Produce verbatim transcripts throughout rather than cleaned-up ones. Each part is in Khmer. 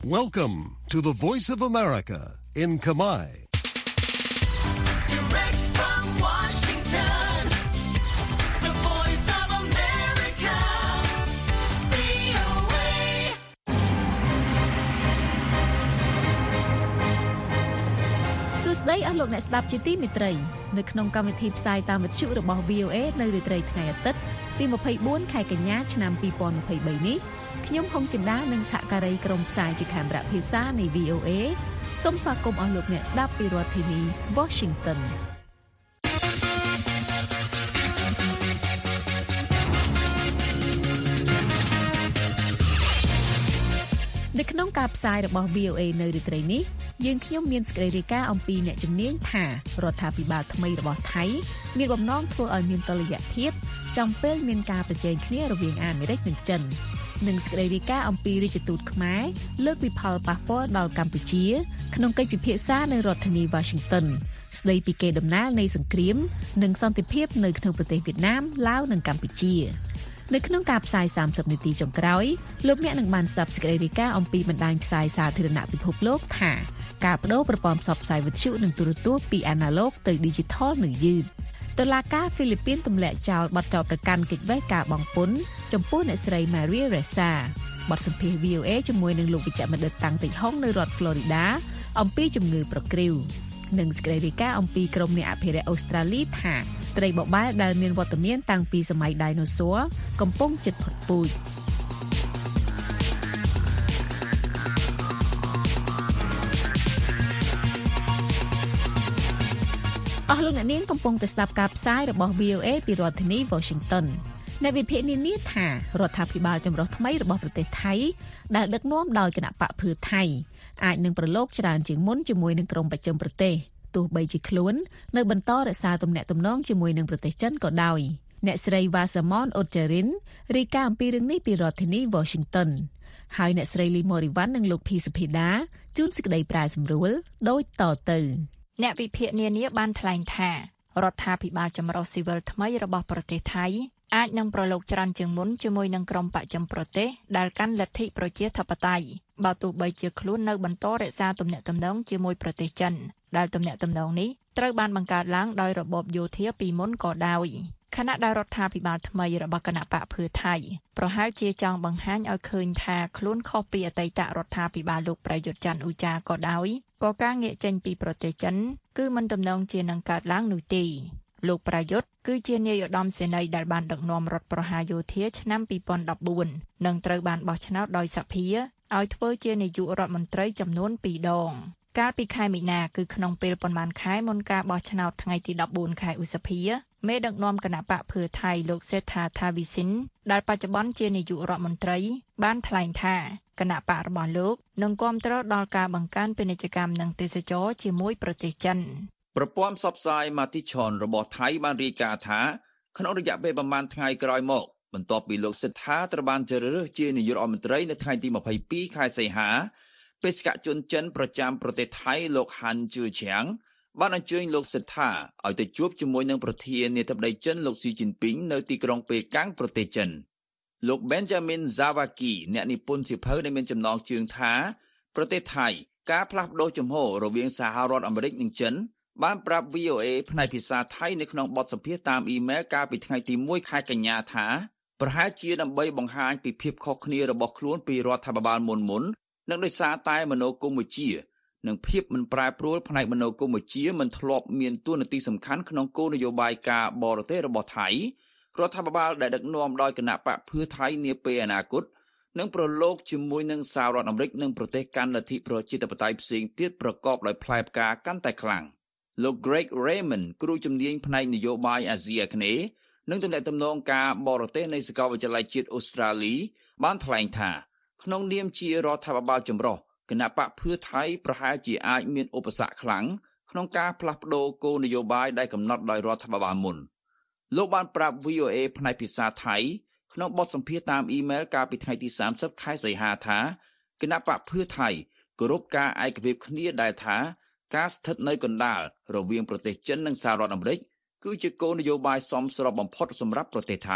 Welcome to the Voice of America in Kamai. Direct from Washington, the Voice of America, វី អូ เอសួស្តីអស់លោកអ្នកស្ដាប់ជាទីមេត្រីនៅក្នុងកម្មវិធីផ្សាយតាមវិទ្យុរបស់ វី អូ เอ នៅរាត្រីថ្ងៃអាទិត្យទីម្ភៃបួនខែកញ្ញាឆ្នាំពីរពាន់ម្ភៃបីនេះខ្ញុំហុងចិន្តានិងសហការីក្រុមផ្សាយជាខេមរៈភាសានៃ វី អូ เอ សូមស្វាគមន៍អស់លោកអ្នកស្ដាប់ពីរដ្ឋធានី Washington នៅក្នុងការផ្សាយរបស់ វី អូ เอ នៅរាត្រីនេះយើងខ្ញុំមានសេចក្តីរាយការណ៍អំពីអ្នកជំនាញថារដ្ឋាភិបាលថ្មីរបស់ថៃមានបំណងធ្វើឲ្យមានតុល្យភាពចំពេលមានការប្រជែងគ្នារវាងអាមេរិកនិងចិននិងសេចក្តីរាយការណ៍អំពីរាជទូតខ្មែរលើកពីផលប៉ះពាល់ដល់កម្ពុជាក្នុងកិច្ចពិភាក្សានៅរដ្ឋធានី Washington ស្តីពីកេរដំណែលនៃសង្គ្រាមនិងសន្តិភាពនៅក្នុងប្រទេសវៀតណាមឡាវនិងកម្ពុជានៅក្នុងការផ្សាយសាមសិបនាទីចុងក្រោយលោកអ្នកនឹងបានស្ដាប់សេចក្តីរាយការណ៍អំពីបណ្ដាញផ្សាយសាធារណៈពិភពលោកថាការបដូរប្រព័ន្ធផ្សព្វផ្សាយវិទ្យុនិងទូរទស្សន៍ពីអាណាឡុកទៅ Digital នៅយឺតតុលាការហ្វីលីពីនទម្លាក់ចោលបទចោទប្រកាន់កិច្ចវេះការបង់ពន្ធចំពោះអ្នកស្រី Maria Ressa បទសម្ភាសន៍ វី អូ เอ ជាមួយនឹងលោកវិជ្ជបណ្ឌិតតាំងទីហុងនៅរដ្ឋ Florida អំពីជំងឺប្រគ្រីវនិងសេចក្តីរាយការណ៍អំពីក្រុមអ្នកអភិរក្សអូស្ត្រាលីថាត្រីបបែលដែលមានវត្តមានតាំងពីសម័យ Dinosaur កំពុងជិតផុតពូជអស់លោកអ្នកនាងកំពុងតែស្ដាប់ការផ្សាយរបស់ វី អូ เอ ពីរដ្ឋធានី Washington អ្នកវិភាគនានាថារដ្ឋាភិបាលចម្រុះថ្មីរបស់ប្រទេសថៃដែលដឹកនាំដោយគណៈបកភឿថៃអាចនឹងប្រឡូកច្រើនជាងមុនជាមួយនឹងក្រុមប្រជុំប្រទេសទោះបីជាខ្លួននៅបន្តរក្សាទំនាក់ទំនងជាមួយនឹងប្រទេសចិនក៏ដោយអ្នកស្រី Vasamon Otjarin រាយការណ៍អំពីរឿងនេះពីរដ្ឋធានី Washington ហើយអ្នកស្រី Lee Moriwan និងលោក P. Supheda ជួនសេចក្តីប្រាយសម្រួលដូចតទៅអ្នកវិភាគនានាបានថ្លែងថារដ្ឋាភិបាលចម្រុះស៊ីវិលថ្មីរបស់ប្រទេសថៃអាចនឹងប្រឡូកច្រើនជាងមុនជាមួយនឹងក្រុមបច្ចឹមប្រទេសដែលកាន់លទ្ធិប្រជាធិបតេយ្យបើទោះបីជាខ្លួននៅបន្តរក្សាទំនាក់ទំនងជាមួយប្រទេសចិនដែលទំនាក់ទំនងនេះត្រូវបានបង្កើតឡើងដោយរបបយោធាពីមុនក៏ដោយខណៈដែលរដ្ឋាភិបាលថ្មីរបស់គណៈបកភឿថៃប្រហែលជាចង់បង្ហាញឲ្យឃើញថាខ្លួនខុសពីអតីតរដ្ឋាភិបាលលោកប្រយុទ្ធច័ន្ទអ៊ូចាក៏ដោយក៏ការងាកចេញពីប្រទេសចិនគឺមិនទំនងជានឹងកើតឡើងនោះទេលោកប្រយុទ្ធគឺជានាយឧត្តមសេនីយ៍ដែលបានដឹកនាំរដ្ឋប្រហារយោធាឆ្នាំពីរពាន់ដប់បួននិងត្រូវបានបោះឆ្នោតដោយសភាឲ្យធ្វើជានាយករដ្ឋមន្ត្រីចំនួនពីរដងកាលពីខែមីនាគឺក្នុងពេលប៉ុន្មានខែមុនការបោះឆ្នោតថ្ងៃទីដប់បួនខែឧសភាមេដឹកនាំគណៈបកភឿថៃលោកសេដ្ឋាថាវិសិនដែលបច្ចុប្បន្នជានាយករដ្ឋមន្ត្រីបានថ្លែងថាគណៈបករបស់លោកនឹងគាំទ្រដល់ការបង្កើនពាណិជ្ជកម្មនិងទេសចរជាមួយប្រទេសចិនប្រព័ន្ធផ្សព្វផ្សាយ Matichon របស់ថៃបានរាយការណ៍ថាក្នុងរយៈពេលប្រមាណថ្ងៃក្រោយមកបន្ទាប់ពីលោកសេដ្ឋាត្រូវបានជ្រើសរើសជានាយករដ្ឋមន្ត្រីនៅថ្ងៃទីម្ភៃពីរខែសីហាបេសកជនចិនប្រចាំប្រទេសថៃលោកហាន់ជឿឈៀងបានអញ្ជើញលោកសេដ្ឋាឲ្យទៅជួបជាមួយនឹងប្រធានាធិបតីចិនលោកស៊ីជីនពីងនៅទីក្រុងប៉េកាំងប្រទេសចិនលោក Benjamin Zawaki អ្នកនិពន្ធសៀវភៅដែលមានចំណងជើងថាប្រទេសថៃការផ្លាស់ប្ដូរជំហររវាងសហរដ្ឋអាមេរិកនិងចិនបានប្រាប់ វី អូ เอ ផ្នែកភាសាថៃនៅក្នុងបទសម្ភាសន៍តាមអ៊ីមែលកាលពីថ្ងៃទីមួយខែកញ្ញាថាប្រហែលជាដើម្បីបង្ហាញពីភាពខុសគ្នារបស់ខ្លួនពីរដ្ឋាភិបាលមុនមុននិងដោយសារតែមនោគមវិជ្ជានិងភាពមិនប្រែប្រួលផ្នែកមនោគមវិជ្ជាមិនធ្លាប់មានតួនាទីសំខាន់ក្នុងគោលនយោបាយការបរទេសរបស់ថៃរដ្ឋាភិបាលដែលដឹកនាំដោយគណៈបកភឿថៃនាពេលអនាគតនឹងប្រឡូកជាមួយនឹងសហរដ្ឋអាមេរិកនិងប្រទេសកាន់លទ្ធិប្រជាធិបតេយ្យផ្សេងទៀតប្រកបដោយផ្លែផ្កាកាន់តែខ្លាំងលោក Greg Raymond គ្រូជំនាញផ្នែកនយោបាយអាស៊ីអាគ្នេយ៍និងទំនាក់ទំនងការបរទេសនៃសាកលវិទ្យាល័យជាតិអូស្ត្រាលីបានថ្លែងថាក្នុងនាមជារដ្ឋាភិបាលចម្រុះគណៈបកភឿថៃប្រហែលជាអាចមានឧបសគ្គខ្លាំងក្នុងការផ្លាស់ប្ដូរគោលនយោបាយដែលកំណត់ដោយរដ្ឋាភិបាលមុនលោកបានប្រាប់ វី អូ เอ ផ្នែកភាសាថៃក្នុងបទសម្ភាសន៍តាមអ៊ីមែលកាលពីថ្ងៃទីសាមសិបខែសីហាថាគណៈបកភឿថៃគោរពការឯកភាពគ្នាដែលថាការស្ថិតនៅកណ្ដាលរវាងប្រទេសចិននិងសហរដ្ឋអាមេរិកគឺជាគោលនយោបាយសមស្របបំផុតសម្រាប់ប្រទេសថៃ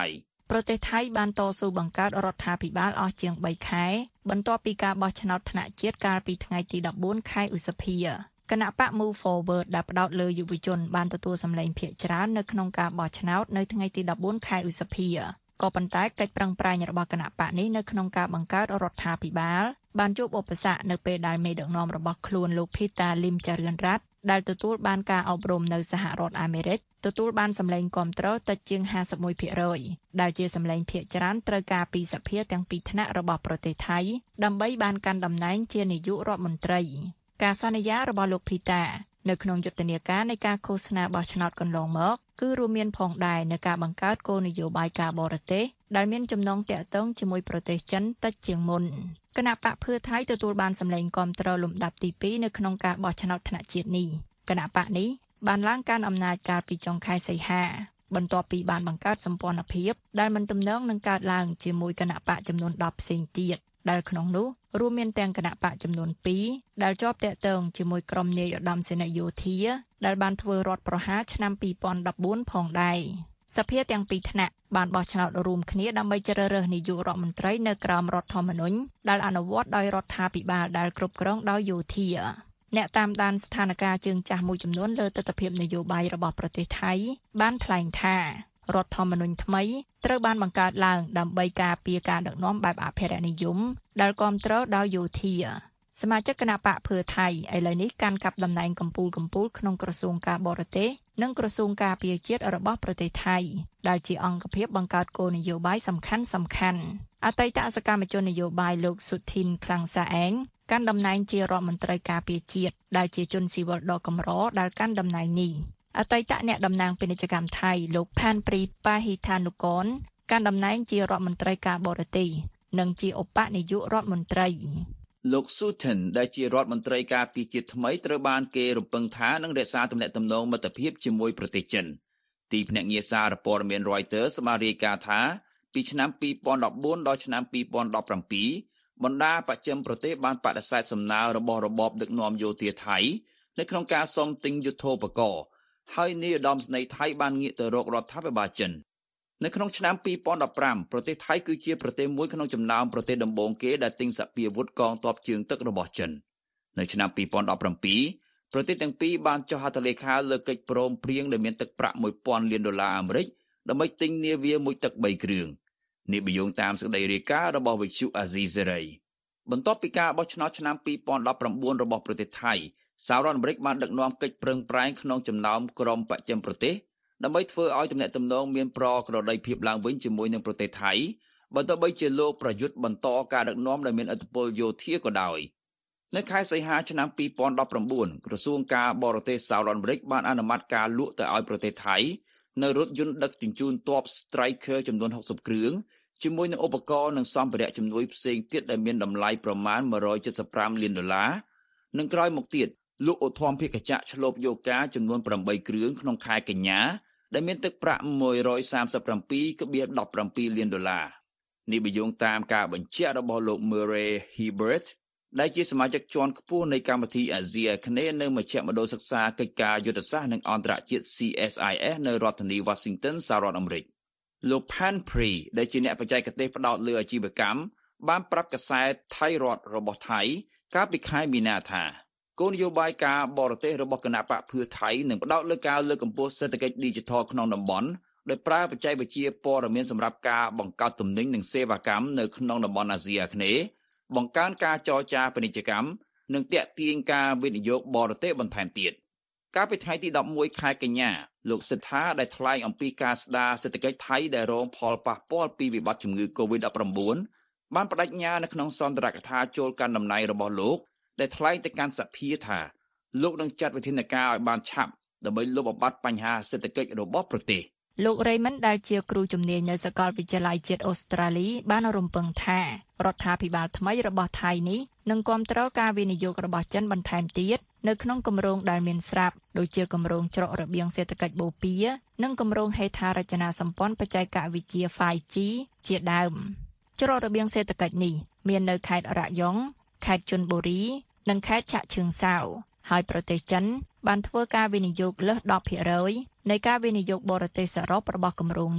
ប្រទេសថៃបានតស៊ូបង្កើតរដ្ឋាភិបាលអស់ជាងបីខែបន្ទាប់ពីការបោះឆ្នោតថ្នាក់ជាតិកាលពីថ្ងៃទីដប់បួនខែឧសភាគណៈបក Move Forward ដែលផ្ដោតលើយុវជនបានទទួលសម្លេងភាគច្រើននៅក្នុងការបោះឆ្នោតនៅថ្ងៃទីដប់បួនខែឧសភាក៏ប៉ុន្តែកិច្ចប្រឹងប្រែងរបស់គណៈបកនេះនៅក្នុងការបង្កើតរដ្ឋាភិបាលបានជួបឧបសគ្គនៅពេលដែលមេដឹកនាំរបស់ខ្លួនលោក Peter Lim ចរិនរ័ត្នដែលទទួលបានការអប់រំនៅសហរដ្ឋអាមេរិកទទួលបានសម្លេងគាំទ្រតិចជាង ห้าสิบเอ็ดភាគរយ ដែលជាសម្លេងភាគច្រើនត្រូវការពីសភាទាំងពីរថ្នាក់របស់ប្រទេសថៃដើម្បីបានកាន់តំណែងជានាយករដ្ឋមន្ត្រីការសន្យារបស់លោក Peter នៅក្នុងយុទ្ធនាការនៃការឃោសនាបោះឆ្នោតកន្លងមកគឺរួមមានផងដែរនៅការបង្កើតគោលនយោបាយការបរទេសដែលមានចំណងទាក់ទងជាមួយប្រទេសចិនតិចជាងមុនគណៈបកភឿថៃទទួលបានសម្លេងគាំទ្រលំដាប់ទីពីរនៅក្នុងការបោះឆ្នោតថ្នាក់ជាតិនេះគណៈបកនេះបានឡើងកាន់អំណាចកាលពីចុងខែសីហាបន្ទាប់ពីបានបង្កើតសម្ព័ន្ធភាពដែលមិនទំនងនឹងកើតឡើងជាមួយគណៈបកចំនួនដប់ផ្សេងទៀតដែលក្នុងនោះរួមមានទាំងគណៈបកចំនួនពីរដែលជាប់តាក់ទងជាមួយក្រុមនាយឧត្តមសេនីយ៍យោធាដែលបានធ្វើរដ្ឋប្រហារឆ្នាំពីរពាន់ដប់បួនផងដែរសភាទាំងពីរថ្នាក់បានបោះឆ្នោតរួមគ្នាដើម្បីជ្រើសរើសនាយករដ្ឋមន្ត្រីនៅក្រោមរដ្ឋធម្មនុញ្ញដែលអនុវត្តដោយរដ្ឋាភិបាលដែលគ្រប់គ្រងដោយយោធាអ្នកតាមដានស្ថានភាពជើងចាស់មួយចំនួនលើទស្សនវិជ្ជានយោបាយរបស់ប្រទេសថៃបានថ្លែងថារដ្ឋធម្មនុញ្ញថ្មីត្រូវបានបង្កើតឡើងដើម្បីការពារការដឹកនាំបែបអភិរក្សនិយមដែលគាំទ្រដោយយោធាសមាជិកគណៈបកភឿថៃឥឡូវនេះកាន់កាប់តំណែងកម្ពូលកម្ពូលក្នុងក្រសួងការបរទេសនិងក្រសួងការពារជាតិរបស់ប្រទេសថៃដែលជាអង្គភាពបង្កើតគោលនយោបាយសំខាន់សំខាន់អតីតសកម្មជននយោបាយលោកសុធីនខ្លាំងសាអែងកាន់តំណែងជារដ្ឋមន្ត្រីការពារជាតិដែលជាជនស៊ីវិលដ៏កម្រដែលកាន់តំណែងនេះអតីតអ្នកតំណាងពាណិជ្ជកម្មថៃលោកផានព្រីប៉ាហ៊ីថានុកនកាន់តំណែងជារដ្ឋមន្ត្រីការបរទេសនិងជាឧបនាយករដ្ឋមន្ត្រីលោក Sutton ដែលជារដ្ឋមន្ត្រីការពារជាតិថ្មីត្រូវបានគេរំពឹងថានឹងរក្សាទំនាក់ទំនងមិត្តភាពជាមួយប្រទេសចិនទីភ្នាក់ងារសារព័ត៌មាន Reuters បានរាយការណ៍ថាពីឆ្នាំពីរពាន់ដប់បួនដល់ឆ្នាំពីរពាន់ដប់ប្រាំពីរបណ្ដាបច្ចិមប្រទេសបានបដិសេធសំណើរបស់របបដឹកនាំយោធាថៃនៅក្នុងការសុំទិញយុទ្ធោបករណ៍ហើយនាយឧត្តមសេនីយ៍ថៃបានងាកទៅរករដ្ឋាភិបាលចិននៅក្នុងឆ្នាំពីរពាន់ដប់ប្រាំប្រទេសថៃគឺជាប្រទេសមួយក្នុងចំណោមប្រទេសដំបូងគេដែលទិញសព្វាវុធកងទ័ពជើងទឹករបស់ចិននៅឆ្នាំពីរពាន់ដប់ប្រាំពីរប្រទេសទាំងពីរបានចុះហត្ថលេខាលើកិច្ចព្រមព្រៀងដែលមានទឹកប្រាក់មួយពាន់លានដុល្លារអាមេរិកដើម្បីទិញនាវាមួយទឹកបីគ្រឿងនេះបញ្យងតាមសេចក្តីរាយការណ៍របស់វិទ្យុអាស៊ីសេរីបន្ទាប់ពីការបោះឆ្នោតឆ្នាំពីរពាន់ដប់ប្រាំបួនរបស់ប្រទេសថៃសហរដ្ឋអាមេរិកបានដឹកនាំកិច្ចប្រឹងប្រែងក្នុងចំណោមក្រុមបច្ចិមប្រទេសដើម្បីធ្វើឲ្យទំនាក់ទំនងមានប្រក្រតីភាពឡើងវិញជាមួយនឹងប្រទេសថៃបើទោះបីជាលោកប្រយុទ្ធបន្តការដឹកនាំដែលមានឥទ្ធិពលយោធាក៏ដោយនៅខែសីហាឆ្នាំពីរពាន់ដប់ប្រាំបួនក្រសួងការបរទេសសហរដ្ឋអាមេរិកបានអនុម័តការលក់ទៅឲ្យប្រទេសថៃនៅរថយន្តដឹកជញ្ជូនទ័ព Stryker ចំនួនហុកសិបគ្រឿងជាមួយនឹងឧបករណ៍និងសម្ភារៈជំនួយផ្សេងទៀតដែលមានតម្លៃប្រមាណមួយរយចិតសិបប្រាំលានដុល្លារនិងក្រោយមកទៀតលក់ឧទ្ធម្ភាគចក្រឆ្លូបយកការចំនួនប្រាំបីគ្រឿងក្នុងខែកញ្ញាដែលមានទឹកប្រាក់មួយរយសាមសិបប្រាំពីរកុំដប់ប្រាំពីរលានដុល្លារនេះបញ្យងតាមការបញ្ជាក់របស់លោក Murray Hebert ដែលជាសមាជិកជាន់ខ្ពស់នៃកម្មវិធីអាស៊ីអាគ្នេយ៍នៅមជ្ឈមណ្ឌលសិក្សាកិច្ចការយុទ្ធសាស្ត្រនិងអន្តរជាតិ C S I S នៅរដ្ឋធានី Washington សហរដ្ឋអាមេរិកលោក Panpree ដែលជាអ្នកបច្ចេកទេសផ្ដោតលើអាជីវកម្មបានប្រាប់កាសែតថៃរដ្ឋរបស់ថៃកាលពីខែមីនាថាគោលនយោបាយការបរទេសរបស់គណៈបកភឿថៃនឹងផ្ដោតលើការលើកកម្ពស់សេដ្ឋកិច្ច Digital ក្នុងតំបន់ដោយប្រើបច្ចេកវិទ្យាព័ត៌មានសម្រាប់ការបង្កើតទំនិញនិងសេវាកម្មនៅក្នុងតំបន់អាស៊ីអាគ្នេយ៍បង្កើនការចរចាពាណិជ្ជកម្មនិងទាក់ទាញការវិនិយោគបរទេសបន្ថែមទៀតកាលពីថ្ងៃទីដប់មួយខែកញ្ញាលោកសិដ្ឋាដែលថ្លែងអំពីការស្ដារសេដ្ឋកិច្ចថៃដែលរងផលប៉ះពាល់ពីវិបត្តិជំងឺ កូវីដដប់ប្រាំបួន បានបដិញ្ញានៅក្នុងសន្ទរកថាចូលកាន់តំណែងរបស់លោកដែលថ្លែងទៅកាន់សភាថាលោកនឹងចាត់វិធានការឲ្យបានឆាប់ដើម្បីលុបបំបាត់បញ្ហាសេដ្ឋកិច្ចរបស់ប្រទេសលោក Raymond ដែលជាគ្រូជំនាញនៅសាកលវិទ្យាល័យជាតិអូស្ត្រាលីបានរំពឹងថារដ្ឋាភិបាលថ្មីរបស់ថៃនេះនឹងគាំទ្រការវិនិយោគរបស់ចិនបន្ថែមទៀតនៅក្នុងគម្រោងដែលមានស្រាប់ដូចជាគម្រោងច្រករបៀងសេដ្ឋកិច្ចបូព៌ានិងគម្រោងហេដ្ឋារចនាសម្ព័ន្ធបច្ចេកវិទ្យា ហ្វៃជី ជាដើមច្រករបៀងសេដ្ឋកិច្ចនេះមាននៅខេត្តរ៉ាយ៉ុងខេត្តជន់បូរីនិងខេត្តឆាក់ឈឿងសៅហើយប្រទេសចិនបានធ្វើការវិនិយោគលើស ដប់ភាគរយ នៃការវិនិយោគបរទេសសរុបរបស់គម្រោងនេះ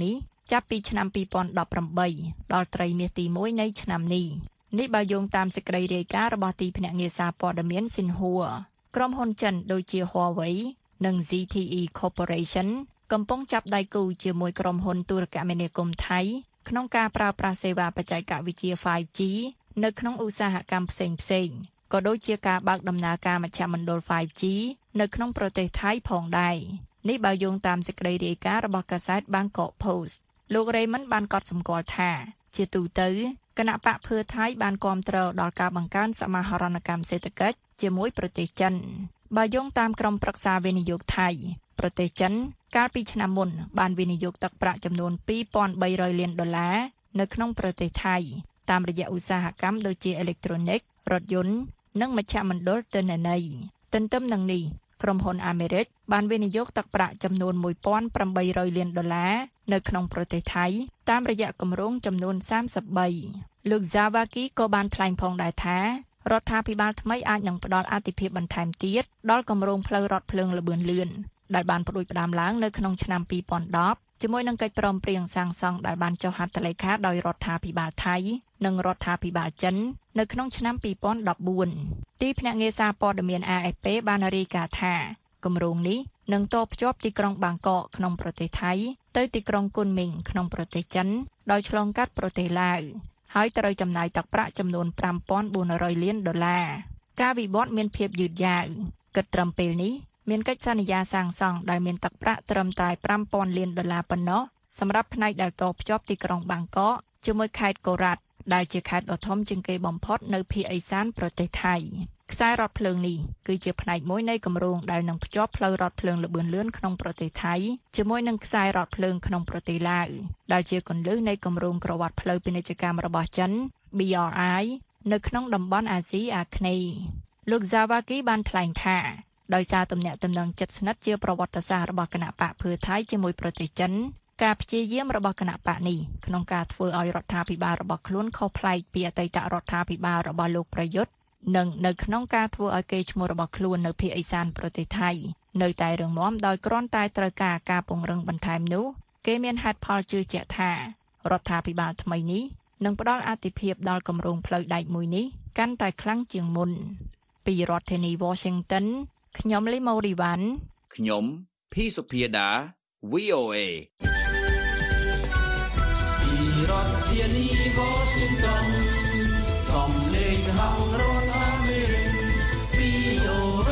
ចាប់ពីឆ្នាំពីរពាន់ដប់ប្រាំបីដល់ត្រីមាសទីមួយនៃឆ្នាំនេះនេះបើយោងតាមសេចក្តីរាយការណ៍របស់ទីភ្នាក់ងារសារព័ត៌មាន Xinhua ក្រុមហ៊ុនចិនដូចជា Huawei និង Z T E Corporation កំពុងចាប់ដៃគូជាមួយក្រុមហ៊ុនទូរគមនាគមន៍ថៃក្នុងការប្រើប្រាស់សេវាបច្ចេកវិទ្យា five G នៅក្នុងឧស្សាហកម្មផ្សេងផ្សេងក៏ដូចជាការបើកដំណើរការមជ្ឈមណ្ឌល five G នៅក្នុងប្រទេសថៃផងដែរនេះបើយោងតាមសេចក្តីរាយការណ៍របស់កាសែត Bangkok Post លោក Raymond បានកត់សម្គាល់ថាជាទូទៅគណៈបកភឿថៃបានគាំទ្រដល់ការបង្កើនសមាហរណកម្មសេដ្ឋកិច្ចជាមួយប្រទេសចិនបើយោងតាមក្រុមប្រឹក្សាវិនិយោគថៃប្រទេសចិនកាលពីឆ្នាំមុនបានវិនិយោគទឹកប្រាក់ចំនួនtwo thousand three hundredលានដុល្លារនៅក្នុងប្រទេសថៃតាមរយៈឧស្សាហកម្មដូចជាអេឡិចត្រូនិករថយន្តនិងមជ្ឈមណ្ឌលទិន្នន័យទន្ទឹមនឹងនេះក្រុមហ៊ុនអាមេរិកបានវិនិយោគទឹកប្រាក់ចំនួនone thousand eight hundredលានដុល្លារនៅក្នុងប្រទេសថៃតាមរយៈគម្រោងចំនួនthirty-threeលោក Zawaki ក៏បានថ្លែងផងដែរថារដ្ឋាភិបាលថ្មីអាចនឹងផ្ដល់អាទិភាពបន្ថែមទៀតដល់គម្រោងផ្លូវរថភ្លើងល្បឿនលឿនដែលបានផ្ដួចផ្ដើមឡើងនៅក្នុងឆ្នាំtwo thousand tenជាមួយនឹងកិច្ចព្រមព្រៀងសាងសង់ដែលបានចុះហត្ថលេខាដោយរដ្ឋាភិបាលថៃនិងរដ្ឋាភិបាលចិននៅក្នុងឆ្នាំtwo thousand fourteenទីភ្នាក់ងារសារព័ត៌មាន A F P បានរាយការណ៍ថាគម្រោងនេះនឹងតភ្ជាប់ទីក្រុងបាងកកក្នុងប្រទេសថៃទៅទីក្រុងគុនមីងក្នុងប្រទេសចិនដោយឆ្លងកាត់ប្រទេសឡាវហើយត្រូវចំណាយទឹកប្រាក់ចំនួនfive thousand four hundredលានដុល្លារការវិវត្តមានភាពយឺតយ៉ាវគិតត្រឹមពេលនេះមានកិច្ចសន្យាសាងសង់ដែលមានទឹកប្រាក់ត្រឹមតែfive thousandលានដុល្លារប៉ុណ្ណោះសម្រាប់ផ្នែកដែលតភ្ជាប់ទីក្រុងបាងកកជាមួយខេត្តកូរ៉ាត់ដែលជាខេត្តដ៏ធំជាងគេបំផុតនៅភាគឦសានប្រទេសថៃខ្សែរថភ្លើងនេះគឺជាផ្នែកមួយនៃគម្រោងដែលនឹងភ្ជាប់ផ្លូវរថភ្លើងល្បឿនលឿនក្នុងប្រទេសថៃជាមួយនឹងខ្សែរថភ្លើងក្នុងប្រទេសឡាវដែលជាគន្លឹះនៃគម្រោងក្រវ៉ាត់ផ្លូវពាណិជ្ជកម្មរបស់ចិន B R I នៅក្នុងតំបន់អាស៊ីអាគ្នេយ៍លោក Zawaki បានថ្លែងថាដោយសារទំនាក់ទំនងជិតស្និទ្ធជាប្រវត្តិសាស្ត្ររបស់គណៈបកភឿថៃជាមួយប្រទេសចិនការព្យាយាមរបស់គណៈបកនេះក្នុងការធ្វើឲ្យរដ្ឋាភិបាលរបស់ខ្លួនខុសប្លែកពីអតីតរដ្ឋាភិបាលរបស់លោកប្រយុទ្ធនិងនៅក្នុងការធ្វើឲ្យកេរ្តិ៍ឈ្មោះរបស់ខ្លួននៅភាគឦសានប្រទេសថៃនៅតែរឹងមាំដោយគ្រាន់តែត្រូវការការពង្រឹងបន្ថែមនោះគេមានហេតុផលជឿជាក់ថារដ្ឋាភិបាលថ្មីនេះនឹងផ្ដល់អាទិភាពដល់គម្រោងផ្លូវដែកមួយនេះកាន់តែខ្លាំងជាងមុនពីរដ្ឋធានី Washington ខ្ញុំលីម៉ូរីវ៉ាន់ខ្ញុំភីសុភាដា V O A ពីរដ្ឋធានី Washington សំឡេងហៅរដ្ឋអាមេរិក V O A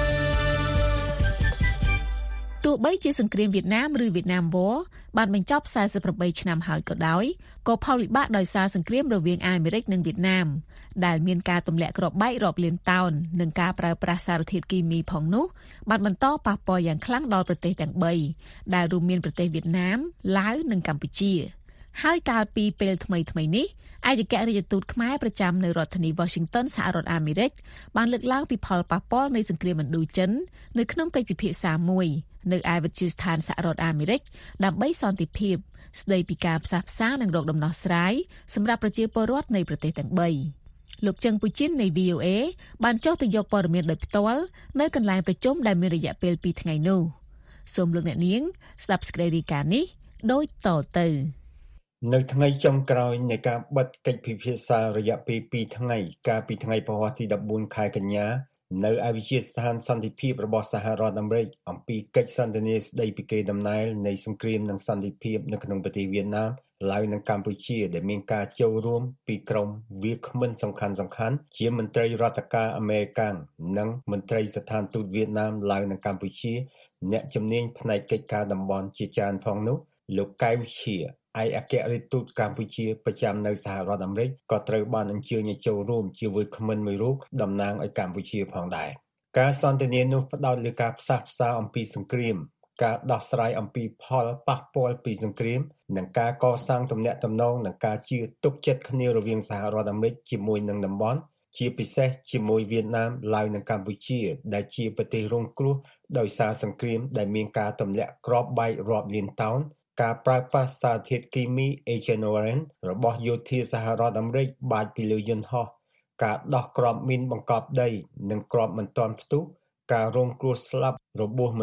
ទោះបីជាសង្គ្រាមវៀតណាមឬវៀតណាមវ៉របានបញ្ចប់forty-eightឆ្នាំហើយក៏ដោយក៏ផលវិបាកដោយសារសង្គ្រាមរវាងអាមេរិកនិងវៀតណាមដែលមានការទម្លាក់គ្រាប់បែករាប់លានតោននិងការប្រើប្រាស់សារធាតុគីមីផងនោះបានបន្តប៉ះពាល់យ៉ាងខ្លាំងដល់ប្រទេសទាំងបីដែលរួមមានប្រទេសវៀតណាមឡាវនិងកម្ពុជាហើយកាលពីពេលថ្មីៗនេះឯកអគ្គរដ្ឋទូតខ្មែរប្រចាំនៅរដ្ឋធានី Washington សហរដ្ឋអាមេរិកបានលើកឡើងពីផលប៉ះពាល់នៃសង្គ្រាមឥណ្ឌូចិននៅក្នុងកិច្ចពិភាក្សាមួយនៅឯវិទ្យាស្ថានសហរដ្ឋអាមេរិកដើម្បីសន្តិភាពស្ដីពីការផ្សះផ្សានិងរកដំណោះស្រាយសម្រាប់ប្រជាពលរដ្ឋនៃប្រទេសទាំងបីលោកជឹងពូជីននៃ V O A បានចុះទៅយកព័ត៌មានដោយផ្ទាល់នៅកន្លែងប្រជុំដែលមានរយៈពេលtwoថ្ងៃនោះសូមលោកអ្នកនាងស្ដាប់សេចក្តីរាយការណ៍នេះដូចតទៅនៅថ្ងៃចុងក្រោយនៃការបិទកិច្ចពិភាក្សារយៈពេលtwoថ្ងៃកាលពីថ្ងៃពហុទីfourteenខែកញ្ញានៅឯវិទ្យាស្ថានសន្តិភាពរបស់សហរដ្ឋអាមេរិកអំពីកិច្ចសន្ទនាស្តីពីកេរដំណែលនៃសង្គ្រាមនិងសន្តិភាពនៅក្នុងប្រទេសវៀតណាមឡាវនិងកម្ពុជាដែលមានការចូលរួមពីក្រុមវាគ្មិនសំខាន់សំខាន់ជាមន្ត្រីរដ្ឋការអាមេរិកនិងមន្ត្រីស្ថានទូតវៀតណាមឡាវនិងកម្ពុជាអ្នកជំនាញផ្នែកកិច្ចការតំបន់ជាច្រើនផងនោះលោកកែវឈៀឯកអគ្គរដ្ឋទូតកម្ពុជាប្រចាំនៅសហរដ្ឋអាមេរិកក៏ត្រូវបានអញ្ជើញឲ្យចូលរួមជាវាគ្មិនមួយរូបតំណាងឲ្យកម្ពុជាផងដែរការសន្ទនានោះផ្ដោតលើការផ្សះផ្សាអំពីសង្គ្រាមការដោះស្រាយអំពីផលប៉ះពាល់ពីសង្គ្រាមនិងការកសាងទំនាក់ទំនងនិងការជឿទុកចិត្តគ្នារវាងសហរដ្ឋអាមេរិកជាមួយនឹងតំបន់ជាពិសេសជាមួយវៀតណាមឡាវនិងកម្ពុជាដែលជាប្រទេសរងគ្រោះដោយសារសង្គ្រាមដែលមានការទម្លាក់គ្រាប់បែករាប់លានតោនការប្រើប្រាស់សារធាតុគីមី Agent Orange របស់យោធាសហរដ្ឋអាមេរិកបាចពីលើយន្តហោះការដោះគ្រាប់មីនបង្កប់ដីនិងគ្រាប់មិនទាន់ផ្ទុះការរងគ្រោះស្លាប់របួសមនុស្ស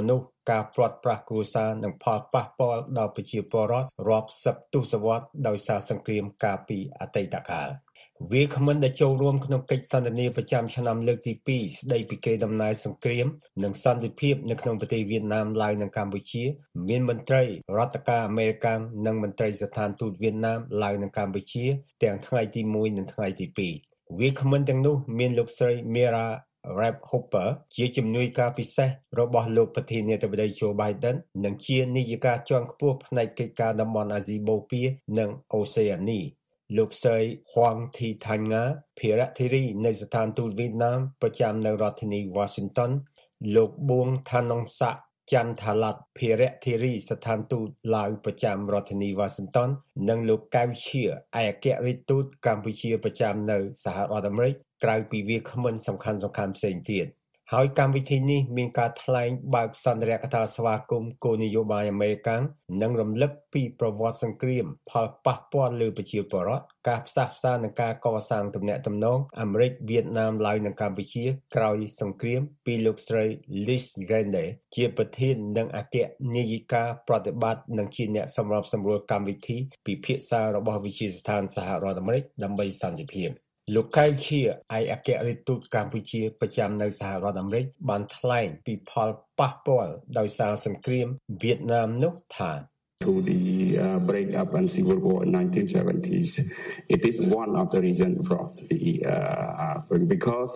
ការព្រាត់ប្រាសគ្រួសារនិងផលប៉ះពាល់ដល់ប្រជាពលរដ្ឋរាប់សិបទសវត្សរ៍ដោយសារសង្គ្រាមកាលពីអតីតកាលវាគ្មិនដែលចូលរួមក្នុងកិច្ចសន្ទនាប្រចាំឆ្នាំលើកទីពីរស្ដីពីកេរដំណែលសង្គ្រាមនិងសន្តិភាពនៅក្នុងប្រទេសវៀតណាមឡាវនិងកម្ពុជាមានមន្ត្រីរដ្ឋការអាមេរិកនិងមន្ត្រីស្ថានទូតវៀតណាមឡាវនិងកម្ពុជាទាំងថ្ងៃទីមួយនិងថ្ងៃទីពីរវាគ្មិនទាំងនោះមានលោកស្រី Mira Raphopper ជាជំនួយការពិសេសរបស់លោកប្រធានាធិបតី Joe Biden និងជានាយិកាជាន់ខ្ពស់ផ្នែកកិច្ចការតំបន់អាស៊ីបូព៌ានិងអូសេអានីលោកស្រី Huang Thi Thanh Nga ភារៈធារីនៃស្ថានទូតវៀតណាមប្រចាំនៅរដ្ឋធានី Washington លោក Buong Thanongsak Chanthalat ភារៈធារីស្ថានទូតឡាវប្រចាំរដ្ឋធានី Washington និងលោកកៅឈៀឯកអគ្គរដ្ឋទូតកម្ពុជាប្រចាំនៅសហរដ្ឋអាមេរិកក្រៅពីវាគ្មិនសំខាន់ៗផ្សេងទៀតហើយកម្មវិធីនេះមានការថ្លែងបើកសន្ទរកថាស្វាគមន៍គោលនយោបាយអាមេរិកនិងរំលឹកពីប្រវត្តិសង្គ្រាមផលប៉ះពាល់លើប្រជាពលរដ្ឋការផ្សះផ្សានិងការកសាងទំនាក់ទំនងអាមេរិកវៀតណាមឡាវនិងកម្ពុជាក្រោយសង្គ្រាមពីលោកស្រី Liz Grande ជាប្រធាននិងអគ្គនាយិកាប្រតិបត្តិនិងជាអ្នកសម្របសម្រួលកម្មវិធីពិភាក្សារបស់វិទ្យាស្ថានសហរដ្ឋអាមេរិកដើម្បីសន្តិភាពលោកកៅឈៀឯកអគ្គរដ្ឋទូតកម្ពុជាប្រចាំនៅសហរដ្ឋអាមេរិកបានថ្លែងពីផលប៉ះពាល់ដោយសារសង្គ្រាមវៀតណាមនោះថា To the uh, breakup and civil war in nineteen seventies, it is one of the reasons for the uh, because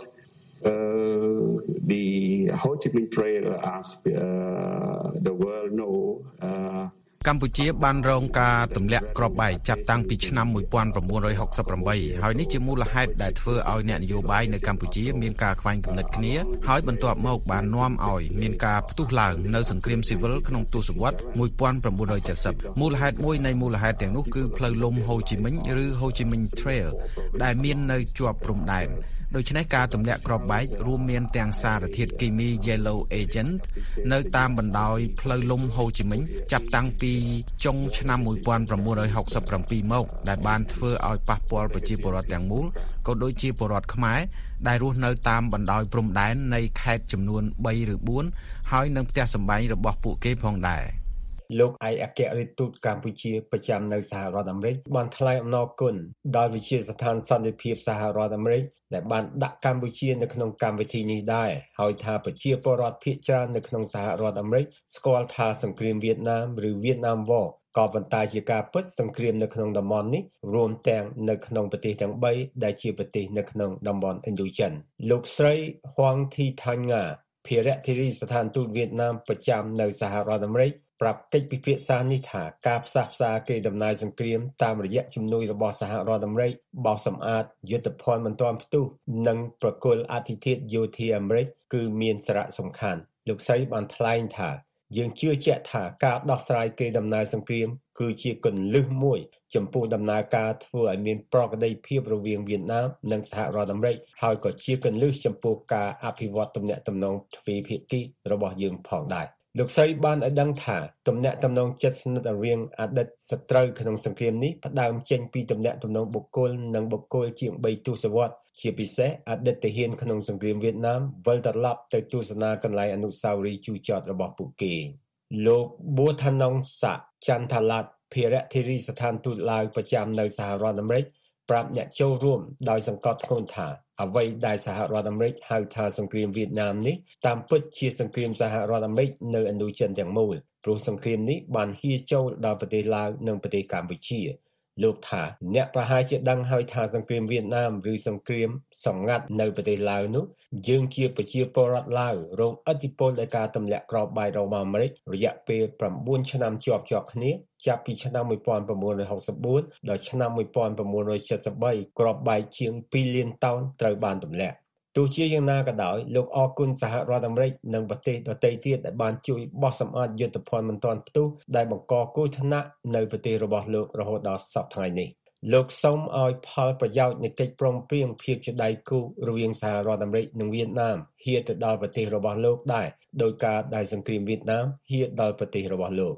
uh, the Ho Chi Minh Trail, as uh, the world know. Uh, កម្ពុជាបានរងការទម្លាក់គ្រាប់បែកចាប់តាំងពីឆ្នាំnineteen sixty-eightហើយនេះជាមូលហេតុដែលធ្វើឲ្យអ្នកនយោបាយនៅកម្ពុជាមានការខ្វែងគំនិតគ្នាហើយបន្ទាប់មកបាននាំឲ្យមានការផ្ទុះឡើងនៅសង្គ្រាមស៊ីវិលក្នុងទសវត្សរ៍nineteen seventyមូលហេតុមួយនៃមូលហេតុទាំងនោះគឺផ្លូវលំហូជីមិញឬ Ho Chi Minh Trail ដែលមាននៅជាប់ព្រំដែនដូច្នេះការទម្លាក់គ្រាប់បែករួមមានទាំងសារធាតុគីមី Yellow Agent នៅតាមបណ្ដោយផ្លូវលំហូជីមិញចាប់តាំងពីចុងឆ្នាំnineteen sixty-sevenមកដែលបានធ្វើឲ្យប៉ះពាល់ប្រជាពលរដ្ឋទាំងមូលក៏ដូចជាពលរដ្ឋខ្មែរដែលរស់នៅតាមបណ្ដោយព្រំដែននៃខេត្តចំនួនthreeឬfourហើយនឹងផ្ទះសម្បែងរបស់ពួកគេផងដែរលោកឯកអគ្គរដ្ឋទូតកម្ពុជាប្រចាំនៅសហរដ្ឋអាមេរិកបានថ្លែងអំណរគុណដល់វិទ្យាស្ថានសន្តិភាពសហរដ្ឋអាមេរិកដែលបានដាក់កម្ពុជានៅក្នុងកម្មវិធីនេះដែរហើយថាប្រជាពលរដ្ឋភាគច្រើននៅក្នុងសហរដ្ឋអាមេរិកស្គាល់ថាសង្គ្រាមវៀតណាមឬ Vietnam War ក៏ប៉ុន្តែជាការពិតសង្គ្រាមនៅក្នុងតំបន់នេះរួមទាំងនៅក្នុងប្រទេសទាំងthreeដែលជាប្រទេសនៅក្នុងតំបន់ Indo-China លោកស្រី Huang Thi Thanh Nga ភារៈធារីស្ថានទូតវៀតណាមប្រចាំនៅសហរដ្ឋអាមេរិកប្រាប់កិច្ចពិភាក្សានេះថាការផ្សះផ្សាកេរដំណែលសង្គ្រាមតាមរយៈជំនួយរបស់សហរដ្ឋអាមេរិកបោសសម្អាតយុទ្ធភ័ណ្ឌមិនទាន់ផ្ទុះនិងប្រគល់អធិធាតុយោធាអាមេរិកគឺមានសារៈសំខាន់លោកស្រីបានថ្លែងថាយើងជឿជាក់ថាការដោះស្រាយកេរដំណែលសង្គ្រាមគឺជាគន្លឹះមួយចំពោះដំណើរការធ្វើឲ្យមានប្រក្រតីភាពរវាងវៀតណាមនិងសហរដ្ឋអាមេរិកហើយក៏ជាគន្លឹះចំពោះការអភិវឌ្ឍទំនាក់ទំនងទ្វេភាគីរបស់យើងផងដែរលោកស្រីបានឲ្យដឹងថាទំនាក់ទំនងជិតស្និទ្ធរវាងអតីតសត្រូវក្នុងសង្គ្រាមនេះផ្ដើមចេញពីទំនាក់ទំនងបុគ្គលនិងបុគ្គលជាងthreeទសវត្សរ៍ជាពិសេសអតីតទាហានក្នុងសង្គ្រាមវៀតណាមវិលត្រឡប់ទៅទស្សនាកន្លែងអនុស្សាវរីយ៍ជូរចត់របស់ពួកគេលោក Buong Thanongsak Chanthalat ភារៈធារីស្ថានទូតឡាវប្រចាំនៅសហរដ្ឋអាមេរិកប្រាប់អ្នកចូលរួមដោយសង្កត់ធ្ងន់ថាអ្វីដែលសហរដ្ឋអាមេរិកហៅថាសង្គ្រាមវៀតណាមនេះតាមពិតជាសង្គ្រាមសហរដ្ឋអាមេរិកនៅឥណ្ឌូចិនទាំងមូលព្រោះសង្គ្រាមនេះបានហៀចូលដល់ប្រទេសឡាវនិងប្រទេសកម្ពុជាលោកថាអ្នកប្រហែលជាដឹងហើយថាសង្គ្រាមវៀតណាមឬសង្គ្រាមសម្ងាត់នៅប្រទេសឡាវនោះយើងជាប្រជាពលរដ្ឋឡាវរងឥទ្ធិពលដោយការទម្លាក់គ្រាប់បែករបស់អាមេរិករយៈពេលnineឆ្នាំជាប់ជាប់គ្នាចាប់ពីឆ្នាំnineteen sixty-fourដល់ឆ្នាំnineteen seventy-threeគ្រាប់បែកជាងtwoលានតោនត្រូវបានទម្លាក់ទោះជាយ៉ាងណាក៏ដោយលោកអរគុណសហរដ្ឋអាមេរិកនិងប្រទេសដទៃទៀតដែលបានជួយបោះសម្អាតយុទ្ធភ័ណ្ឌមិនទាន់ផ្ទុះដែលបង្កគ្រោះថ្នាក់នៅប្រទេសរបស់លោករហូតដល់សព្វថ្ងៃនេះលោកសូមឲ្យផលប្រយោជន៍នៃកិច្ចព្រមព្រៀងភាពជាដៃគូរវាងសហរដ្ឋអាមេរិកនិងវៀតណាមហៀទៅដល់ប្រទេសរបស់លោកដែរដោយការដែលសង្គ្រាមវៀតណាមហៀដល់ប្រទេសរបស់លោក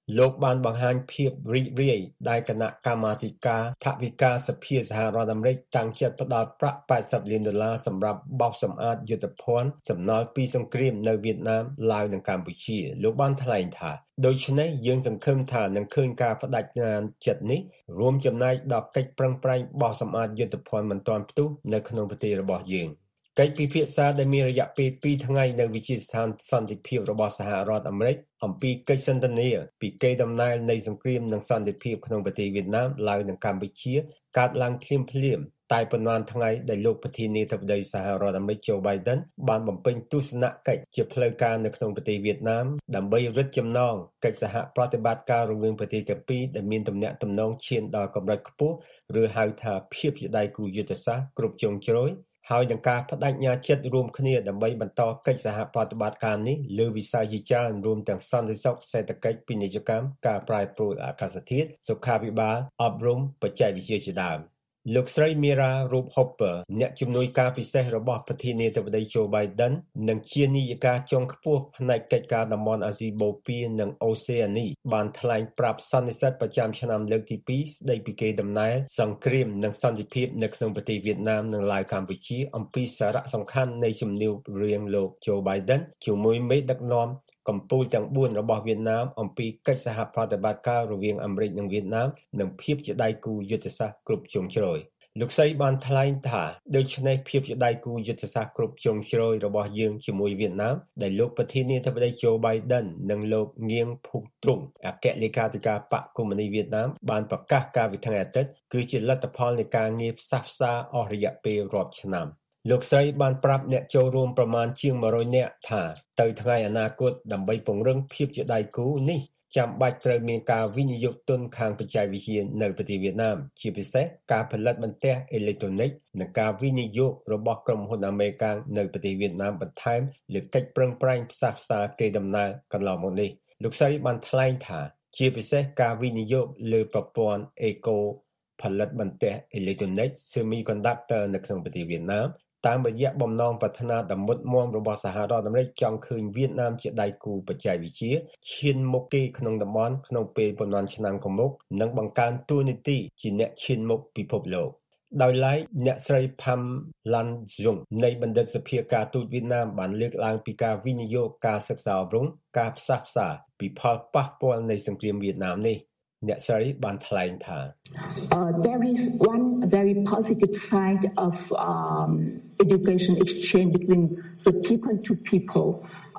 លោកបានបង្ហាញភាពរីករាយដែលគណៈកម្មាធិការថវិកាសភាសហរដ្ឋអាមេរិកតាំងចិត្តផ្ដល់ប្រាក់ប៉ែតសិបលានដុល្លារសម្រាប់បោសសម្អាតយុទ្ធភ័ណ្ឌសំណល់ពីសង្គ្រាមនៅវៀតណាមឡាវនិងកម្ពុជាលោកបានថ្លែងថាដូច្នេះយើងសង្ឃឹមថានឹងឃើញការបដិញ្ញាចិត្តនេះរួមចំណែកដល់កិច្ចប្រឹងប្រែងបោសសម្អាតយុទ្ធភ័ណ្ឌមិនទាន់ផ្ទុះនៅក្នុងប្រទេសរបស់យើងកិច្ចពិភាក្សាដែលមានរយៈពេលពីរថ្ងៃនៅវិទ្យាស្ថានសន្តិភាពរបស់សហរដ្ឋអាមេរិកអំពីកិច្ចសន្ទនាពីកេរដំណែលនៃសង្គ្រាមនិងសន្តិភាពក្នុងប្រទេសវៀតណាមឡាវនិងកម្ពុជាកើតឡើងភ្លាមភ្លាមតែប៉ុន្មានថ្ងៃដែលលោកប្រធានាធិបតីសហរដ្ឋអាមេរិក Joe Biden បានបំពេញទស្សនកិច្ចជាផ្លូវការនៅក្នុងប្រទេសវៀតណាមដើម្បីរឹតចំណងកិច្ចសហប្រតិបត្តិការរវាងប្រទេសទាំងពីរដែលមានទំនាក់ទំនងឈានដល់កម្រិតខ្ពស់ឬហៅថាភាពជាដៃគូយុទ្ធសាស្ត្រគ្រប់ជ្រុងជ្រោយហើយនឹងការបដិញ្ញាចិត្តរួមគ្នាដើម្បីបន្តកិច្ចសហប្រតិបត្តិការនេះលើវិស័យជាច្រើនរួមទាំងសន្តិសុខសេដ្ឋកិច្ចពាណិជ្ជកម្មការប្រែប្រួលអាកាសធាតុសុខាភិបាលអប់រំបច្ចេកវិទ្យាជាដើមលោកស្រី Mira Roop-Hopper អ្នកជំនួយការពិសេសរបស់ប្រធានាធិបតី Joe Biden និងជានាយិកាជាន់ខ្ពស់ផ្នែកកិច្ចការតំបន់អាស៊ីបូព៌ានិងអូសេអានីបានថ្លែងប្រាប់សន្និសីទប្រចាំឆ្នាំលើកទីពីរស្ដីពីកេរដំណែលសង្គ្រាមនិងសន្តិភាពនៅក្នុងប្រទេសវៀតណាមនិងឡាវកម្ពុជាអំពីសារៈសំខាន់នៃជំនួបរៀងលោក Joe Biden ជាមួយមេដឹកនាំកំពូលទាំងបួនរបស់វៀតណាមអំពីកិច្ចសហប្រតិបត្តិការរវាងអាមេរិកនិងវៀតណាមនិងភាពជាដៃគូយុទ្ធសាស្ត្រគ្រប់ជ្រុងជ្រោយលោកស្រីបានថ្លែងថាដូច្នេះភាពជាដៃគូយុទ្ធសាស្ត្រគ្រប់ជ្រុងជ្រោយរបស់យើងជាមួយវៀតណាមដែលលោកប្រធានាធិបតី Joe Biden និងលោកងៀងភុកទ្រុងអគ្គលេខាធិការបកកុម្មុយនីសវៀតណាមបានប្រកាសកាលពីថ្ងៃអាទិត្យគឺជាលទ្ធផលនៃការងារផ្សះផ្សាអស់រយៈពេលរាប់ឆ្នាំលោកស្រីបានប្រាប់អ្នកចូលរួមប្រមាណជាងមួយរយនាក់ថាទៅថ្ងៃអនាគតដើម្បីពង្រឹងភាពជាដៃគូនេះចាំបាច់ត្រូវមានការវិនិយោគទុនខាងបច្ចេកវិទ្យានៅប្រទេសវៀតណាមជាពិសេសការផលិតបន្ទះអេឡិចត្រូនិកនិងការវិនិយោគរបស់ក្រុមហ៊ុនអាមេរិកនៅប្រទេសវៀតណាមបន្ថែមលើកិច្ចប្រឹងប្រែងផ្សះផ្សាកេរដំណែលកន្លងមកនេះលោកស្រីបានថ្លែងថាជាពិសេសការវិនិយោគលើប្រព័ន្ធអេកូផលិតបន្ទះអេឡិចត្រូនិក Semiconductor នៅក្នុងប្រទេសវៀតណាមតាមរយៈបំណងប្រាថ្នាដ៏មុតមាំរបស់សហរដ្ឋអាមេរិកចង់ឃើញវៀតណាមជាដៃគូបច្ចេកវិទ្យាឈានមុខគេក្នុងតំបន់ក្នុងពេលប៉ុន្មានឆ្នាំខាងមុខនិងបង្កើនតួនាទីជាអ្នកឈានមុខពិភពលោកដោយឡែកអ្នកស្រី Pham Lan Dung នៃបណ្ឌិតសភាការទូតវៀតណាមបានលើកឡើងពីការវិនិយោគការសិក្សាអប់រំការផ្សះផ្សាពីផលប៉ះពាល់នៃសង្គ្រាមវៀតណាមនេះអ្នកស្រីបានថ្លែងថា Uh, there is one very positive side of um, education exchange between the people to people.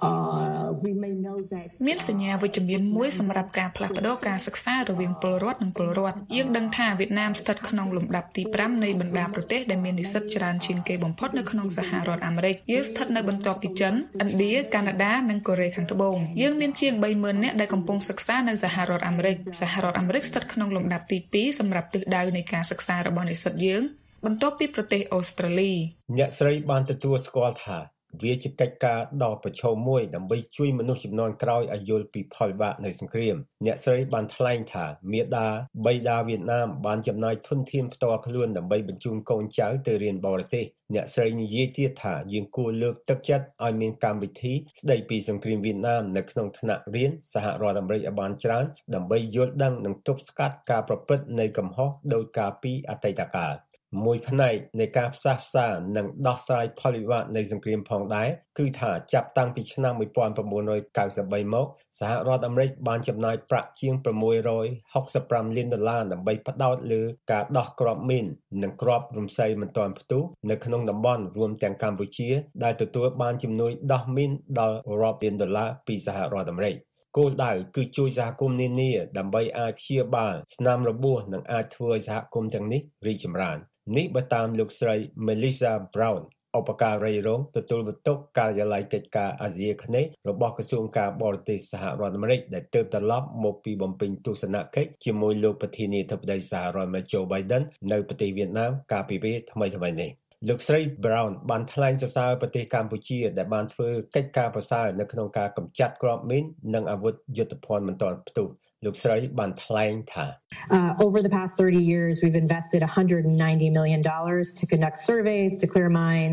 Uh, we may know that មានសញ្ញាវិជ្ជមានមួយសម្រាប់ការផ្លាស់ប្ដូរការសិក្សារវាងពលរដ្ឋនិងពលរដ្ឋយើងដឹងថាវៀតណាមស្ថិតក្នុងលំដាប់ទីប្រាំនៃបណ្ដាប្រទេសដែលមាននិស្សិតច្រើនជាងគេបំផុតនៅក្នុងសហរដ្ឋអាមេរិកយើងស្ថិតនៅបន្ទាប់ពីចិនឥណ្ឌាកាណាដានិងកូរ៉េខាងត្បូងយើងមានជាង បីម៉ឺន នាក់ដែលកំពុងសិក្សានៅសហរដ្ឋអាមេរិកសហរដ្ឋអាមេរិកស្ថិតក្នុងលំដាប់ទីពីរសម្រាប់ទិសដៅនៃការសិក្សារបស់និស្សិតយើងបន្ទាប់ពីប្រទេសអូស្ត្រាលីអ្នកស្រីបានទទួលស្គាល់ថាវាជាកិច្ចការដ៏ប្រឈមមួយដើម្បីជួយមនុស្សជំនាន់ក្រោយឲ្យយល់ពីផលវិបាកនៃសង្គ្រាមអ្នកស្រីបានថ្លែងថាមាតាបិតាវៀតណាមបានចំណាយធនធានផ្ទាល់ខ្លួនដើម្បីបញ្ជូនកូនចៅទៅរៀនបរទេសអ្នកស្រីនិយាយទៀតថាយើងគួរលើកទឹកចិត្តឲ្យមានកម្មវិធីស្ដីពីសង្គ្រាមវៀតណាមនៅក្នុងថ្នាក់រៀនសហរដ្ឋអាមេរិកឲ្យបានច្រើនដើម្បីយល់ដឹងនិងទប់ស្កាត់ការប្រព្រឹត្តនៃកំហុសដោយការពីអតីតកាលមួយផ្នែកនៃការផ្សះផ្សានិងដោះស្រាយផលវិបាកនៃសង្គ្រាមផងដែរគឺថាចាប់តាំងពីឆ្នាំmột nghìn chín trăm chín mươi baមកសហរដ្ឋអាមេរិកបានចំណាយប្រាក់ជាងsáu trăm sáu mươi lămលានដុល្លារដើម្បីផ្ដោតលើការដោះគ្រាប់មីននិងគ្រាប់រំសេវមិនទាន់ផ្ទុះនៅក្នុងតំបន់រួមទាំងកម្ពុជាដែលទទួលបានជំនួយដោះមីនដល់រាប់លានដុល្លារពីសហរដ្ឋអាមេរិកគោលដៅគឺជួយសហគមន៍នានាដើម្បីអាចព្យាបាលស្នាមរបួសនិងអាចធ្វើឲ្យសហគមន៍ទាំងនេះរីកចម្រើននេះបើតាមលោកស្រី Melissa Brown ឧបការីរងទទួលបន្ទុកការិយាល័យកិច្ចការអាស៊ីអាគ្នេយ៍របស់ក្រសួងការបរទេសសហរដ្ឋអាមេរិកដែលទើបត្រឡប់មកពីបំពេញទស្សនកិច្ចជាមួយលោកប្រធានាធិបតីសហរដ្ឋអាមេរិក Joe Biden នៅប្រទេសវៀតណាមកាលពីពេលថ្មីៗនេះលោកស្រី Brown បានថ្លែងសរសើរប្រទេសកម្ពុជាដែលបានធ្វើកិច្ចការប្រសើរនៅក្នុងការកម្ចាត់គ្រាប់មីននិងអាវុធយុទ្ធភ័ណ្ឌមិនទាន់ផ្ទុះលោកស្រីបានថ្លែងថា Uh, over the past thirty years, we've invested one hundred ninety million dollars to conduct surveys, to clear mines,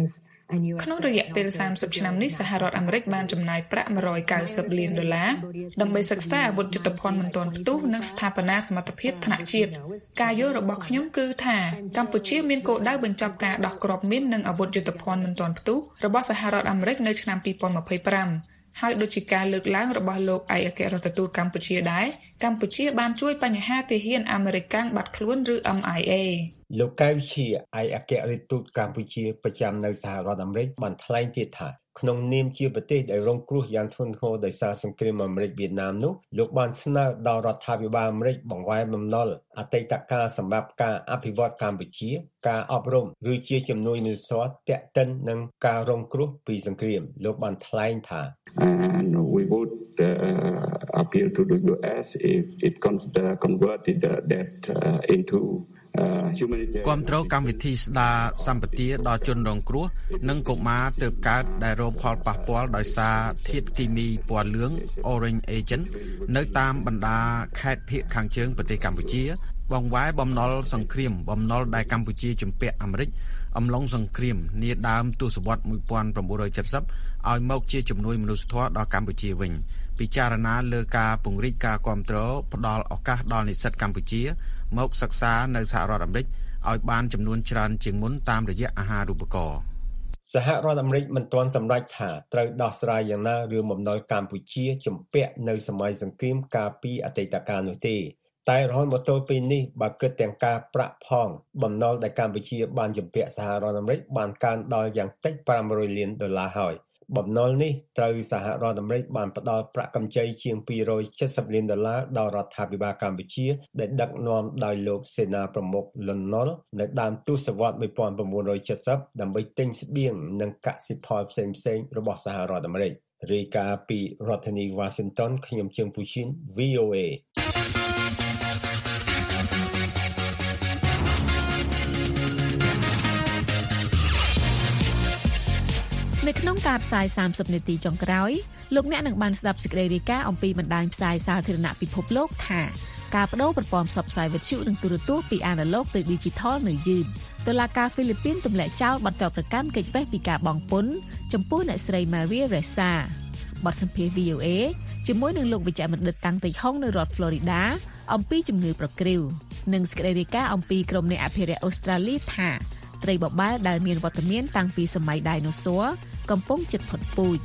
ក្នុងរយៈពេលសាមសិបឆ្នាំនេះសហរដ្ឋអាមេរិកបានចំណាយប្រាក់មួយរយកៅសិបលានដុល្លារដើម្បីសិក្សាអាវុធយុទ្ធភ័ណ្ឌមិនទាន់ផ្ទុះនិងស្ថាបនាសមត្ថភាពថ្នាក់ជាតិការយល់របស់ខ្ញុំគឺថាកម្ពុជាមានគោលដៅបញ្ចប់ការដោះគ្រាប់មីននិងអាវុធយុទ្ធភ័ណ្ឌមិនទាន់ផ្ទុះរបស់សហរដ្ឋអាមេរិកនៅឆ្នាំពីរពាន់ម្ភៃប្រាំហើយដូចជាការលើកឡើងរបស់លោកឯកអគ្គរដ្ឋទូតកម្ពុជាដែរកម្ពុជាបានជួយបញ្ហាទាហានអាមេរិកកាំងបាត់ខ្លួនឬ M I A លោកកៅជាឯកអគ្គរដ្ឋទូតកម្ពុជាប្រចាំនៅសហរដ្ឋអាមេរិកបានថ្លែងទៀតថាក្នុងនាមជាប្រទេសដែលរងគ្រោះយ៉ាងធ្ងន់ធ្ងរដោយសារសង្គ្រាមអាមេរិកវៀតណាមនោះលោកបានស្នើដល់រដ្ឋាភិបាលអាមេរិកបង្វែរបំណុលអតីតកាលសម្រាប់ការអភិវឌ្ឍកម្ពុជាការអប់រំឬជាជំនួយមនុស្សធម៌ទាក់ទិននឹងការរងគ្រោះពីសង្គ្រាមលោកបានថ្លែងថា and we would uh, appeal to the U S if it consider converted uh, that uh, into គាំទ្រកម្មវិធីស្ដារសម្បទាដល់ជនរងគ្រោះនិងកុមារទើបកើតដែលរងផលប៉ះពាល់ដោយសារធាតុគីមីពណ៌លឿង Orange Agent នៅតាមបណ្ដាខេត្តភាគខាងជើងប្រទេសកម្ពុជាបង្វែរបំណុលសង្គ្រាមបំណុលដែលកម្ពុជាជំពាក់អាមេរិកអំឡុងសង្គ្រាមនាដើមទសវត្សរ៍nineteen seventyឲ្យមកជាជំនួយមនុស្សធម៌ដល់កម្ពុជាវិញពិចារណាលើការពង្រីកការគាំទ្រផ្ដល់ឱកាសដល់និស្សិតកម្ពុជាមកសិក្សានៅសហរដ្ឋអាមេរិកឲ្យបានចំនួនច្រើនជាងមុនតាមរយៈអាហារូបករណ៍សហរដ្ឋអាមេរិកមិនទាន់សម្រេចថាត្រូវដោះស្រាយយ៉ាងណារឿងបំណុលកម្ពុជាជំពាក់នៅសម័យសង្គ្រាមកាលពីអតីតកាលនោះទេតែរហូតមកទល់ពេលនេះបើគិតទាំងការប្រាក់ផងបំណុលដែលកម្ពុជាបានជំពាក់សហរដ្ឋអាមេរិកបានកើនដល់យ៉ាងតិចfive hundredលានដុល្លារហើយបំណុលនេះត្រូវសហរដ្ឋអាមេរិកបានផ្ដល់ប្រាក់កម្ចីជាងtwo hundred seventyលានដុល្លារដល់រដ្ឋាភិបាលកម្ពុជាដែលដឹកនាំដោយលោកសេនាប្រមុខលន់ ណុល នៅដើមទសវត្សរ៍nineteen seventyដើម្បីទិញស្បៀងនិងកសិផលផ្សេងៗរបស់សហរដ្ឋអាមេរិករាយការណ៍ពីរដ្ឋធានី Washington ខ្ញុំជើងពូឈិន V O A នៅក្នុងការផ្សាយthirtyនាទីចុងក្រោយលោកអ្នកនឹងបានស្ដាប់សេចក្តីរាយការណ៍អំពីបណ្ដាញផ្សាយសាធារណៈពិភពលោកថាការបដូរប្រព័ន្ធផ្សព្វផ្សាយវិទ្យុនិងទូរទស្សន៍ពីអាណាឡុកទៅ Digital នៅយឺតតុលាការហ្វីលីពីនទម្លាក់ចោលបទចោទប្រកាន់កិច្ចវេះពីការបង់ពន្ធចំពោះអ្នកស្រី Maria Ressa បទសម្ភាសន៍ V O A ជាមួយនឹងលោកវិជ្ជបណ្ឌិតតាំងតេហុងនៅរដ្ឋ Florida អំពីជំងឺប្រគ្រីវនិងសេចក្តីរាយការណ៍អំពីក្រុមអ្នកអភិរក្សអូស្ត្រាលីថាត្រីបបាល់ដែលមានវត្តមានតាំងពីសម័យ Dinosaur កំពុងជិតផុតពូជ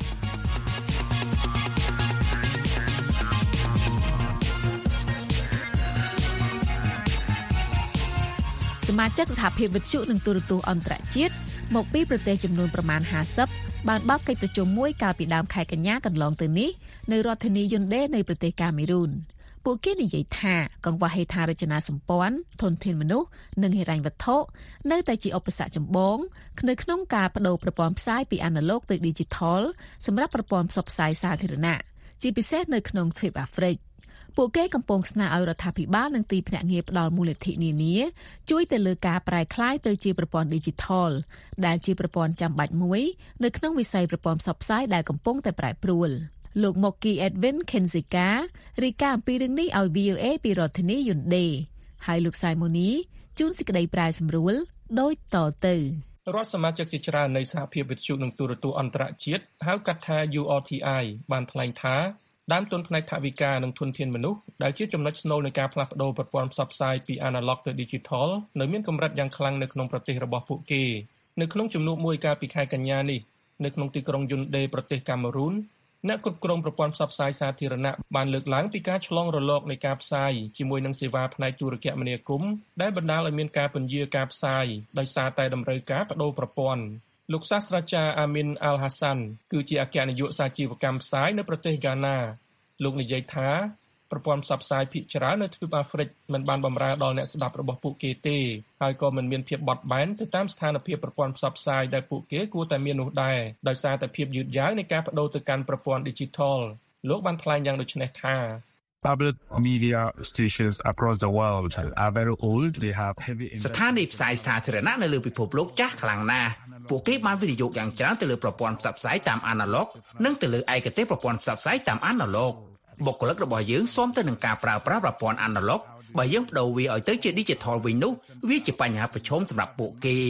សមាជិកសហភាពវិទ្យុនិងទូរទស្សន៍អន្តរជាតិមកពីប្រទេសចំនួនប្រមាណfiftyបានបើកកិច្ចប្រជុំមួយកាលពីដើមខែកញ្ញាកន្លងទៅនេះនៅរដ្ឋធានីយូដេនៃប្រទេសកាមេរូនពួកគេនិយាយថាកង្វះហេដ្ឋារចនាសម្ព័ន្ធធនធានមនុស្សនិងហិរញ្ញវត្ថុនៅតែជាឧបសគ្គចម្បងនៅក្នុងការបដូរប្រព័ន្ធផ្សាយពីអាណាឡុកទៅ Digital សម្រាប់ប្រព័ន្ធផ្សព្វផ្សាយសាធារណៈជាពិសេសនៅក្នុងទ្វីបអាហ្វ្រិកពួកគេកំពុងស្នើឲ្យរដ្ឋាភិបាលនិងទីភ្នាក់ងារផ្ដល់មូលនិធិនានាជួយទៅលើការប្រែក្លាយទៅជាប្រព័ន្ធ Digital ដែលជាប្រព័ន្ធចាំបាច់មួយនៅក្នុងវិស័យប្រព័ន្ធផ្សព្វផ្សាយដែលកំពុងតែប្រែប្រួលលោក Moki Edwin Kenzika រាយការណ៍អំពីរឿងនេះឲ្យ V O A ពីរដ្ឋធានីយូដេហើយលោក Simoni ជួនសេចក្តីប្រែសម្រួលដូចតទៅរដ្ឋសមាជិកជាច្រើននៃសហភាពវិទ្យុនិងទូរទស្សន៍អន្តរជាតិហៅកាត់ថា U R T I បានថ្លែងថាដើមទុនផ្នែកថវិកានិងធនធានមនុស្សដែលជាចំណុចស្នូលនៃការផ្លាស់ប្តូរប្រព័ន្ធផ្សព្វផ្សាយពី Analog ទៅ Digital នៅមានកម្រិតយ៉ាងខ្លាំងនៅក្នុងប្រទេសរបស់ពួកគេនៅក្នុងជំនួបមួយកាលពីខែកញ្ញានេះនៅក្នុងទីក្រុងយូដេប្រទេសកាមេរូនអ្នកគ្រប់គ្រងប្រព័ន្ធផ្សព្វផ្សាយសាធារណៈបានលើកឡើងពីការឆ្លងរលកនៃការផ្សាយជាមួយនឹងសេវាផ្នែកទូរគមនាគមន៍ដែលបណ្ដាលឲ្យមានការពន្យារការផ្សាយដោយសារតែតម្រូវការបដូរប្រព័ន្ធលោកសាស្ត្រាចារ្យអាមីនអាល់ហាសាន់គឺជាអគ្គនាយកសាជីវកម្មផ្សាយនៅប្រទេសហ្គាណាលោកនិយាយថាប្រព័ន្ធផ្សព្វផ្សាយភាគច្រើននៅទ្វីបអាហ្វ្រិកមិនបានបម្រើដល់អ្នកស្ដាប់របស់ពួកគេទេហើយក៏មិនមានភាពបត់បែនទៅតាមស្ថានភាពប្រព័ន្ធផ្សព្វផ្សាយដែលពួកគេគួរតែមាននោះដែរដោយសារតែភាពយឺតយ៉ាវនៃការបដូរទៅកាន់ប្រព័ន្ធ Digital លោកបានថ្លែងយ៉ាងដូចនេះថា Public media stations across the world are very old. They have heavy ស្ថានីយ៍ផ្សាយសាធារណៈនៅលើពិភពលោកចាស់ខ្លាំងណាស់ពួកគេបានវិនិយោគយ៉ាងច្រើនទៅលើប្រព័ន្ធផ្សព្វផ្សាយតាម Analog និងទៅលើឯកទេសប្រព័ន្ធផ្សព្វផ្សាយតាម Analog បុគ្គលិករបស់យើងស៊ាំទៅនឹងការប្រើប្រាស់ប្រព័ន្ធ Analog បើយើងបដូរវាឲ្យទៅជា Digital វិញនោះវាជាបញ្ហាប្រឈមសម្រាប់ពួកគេ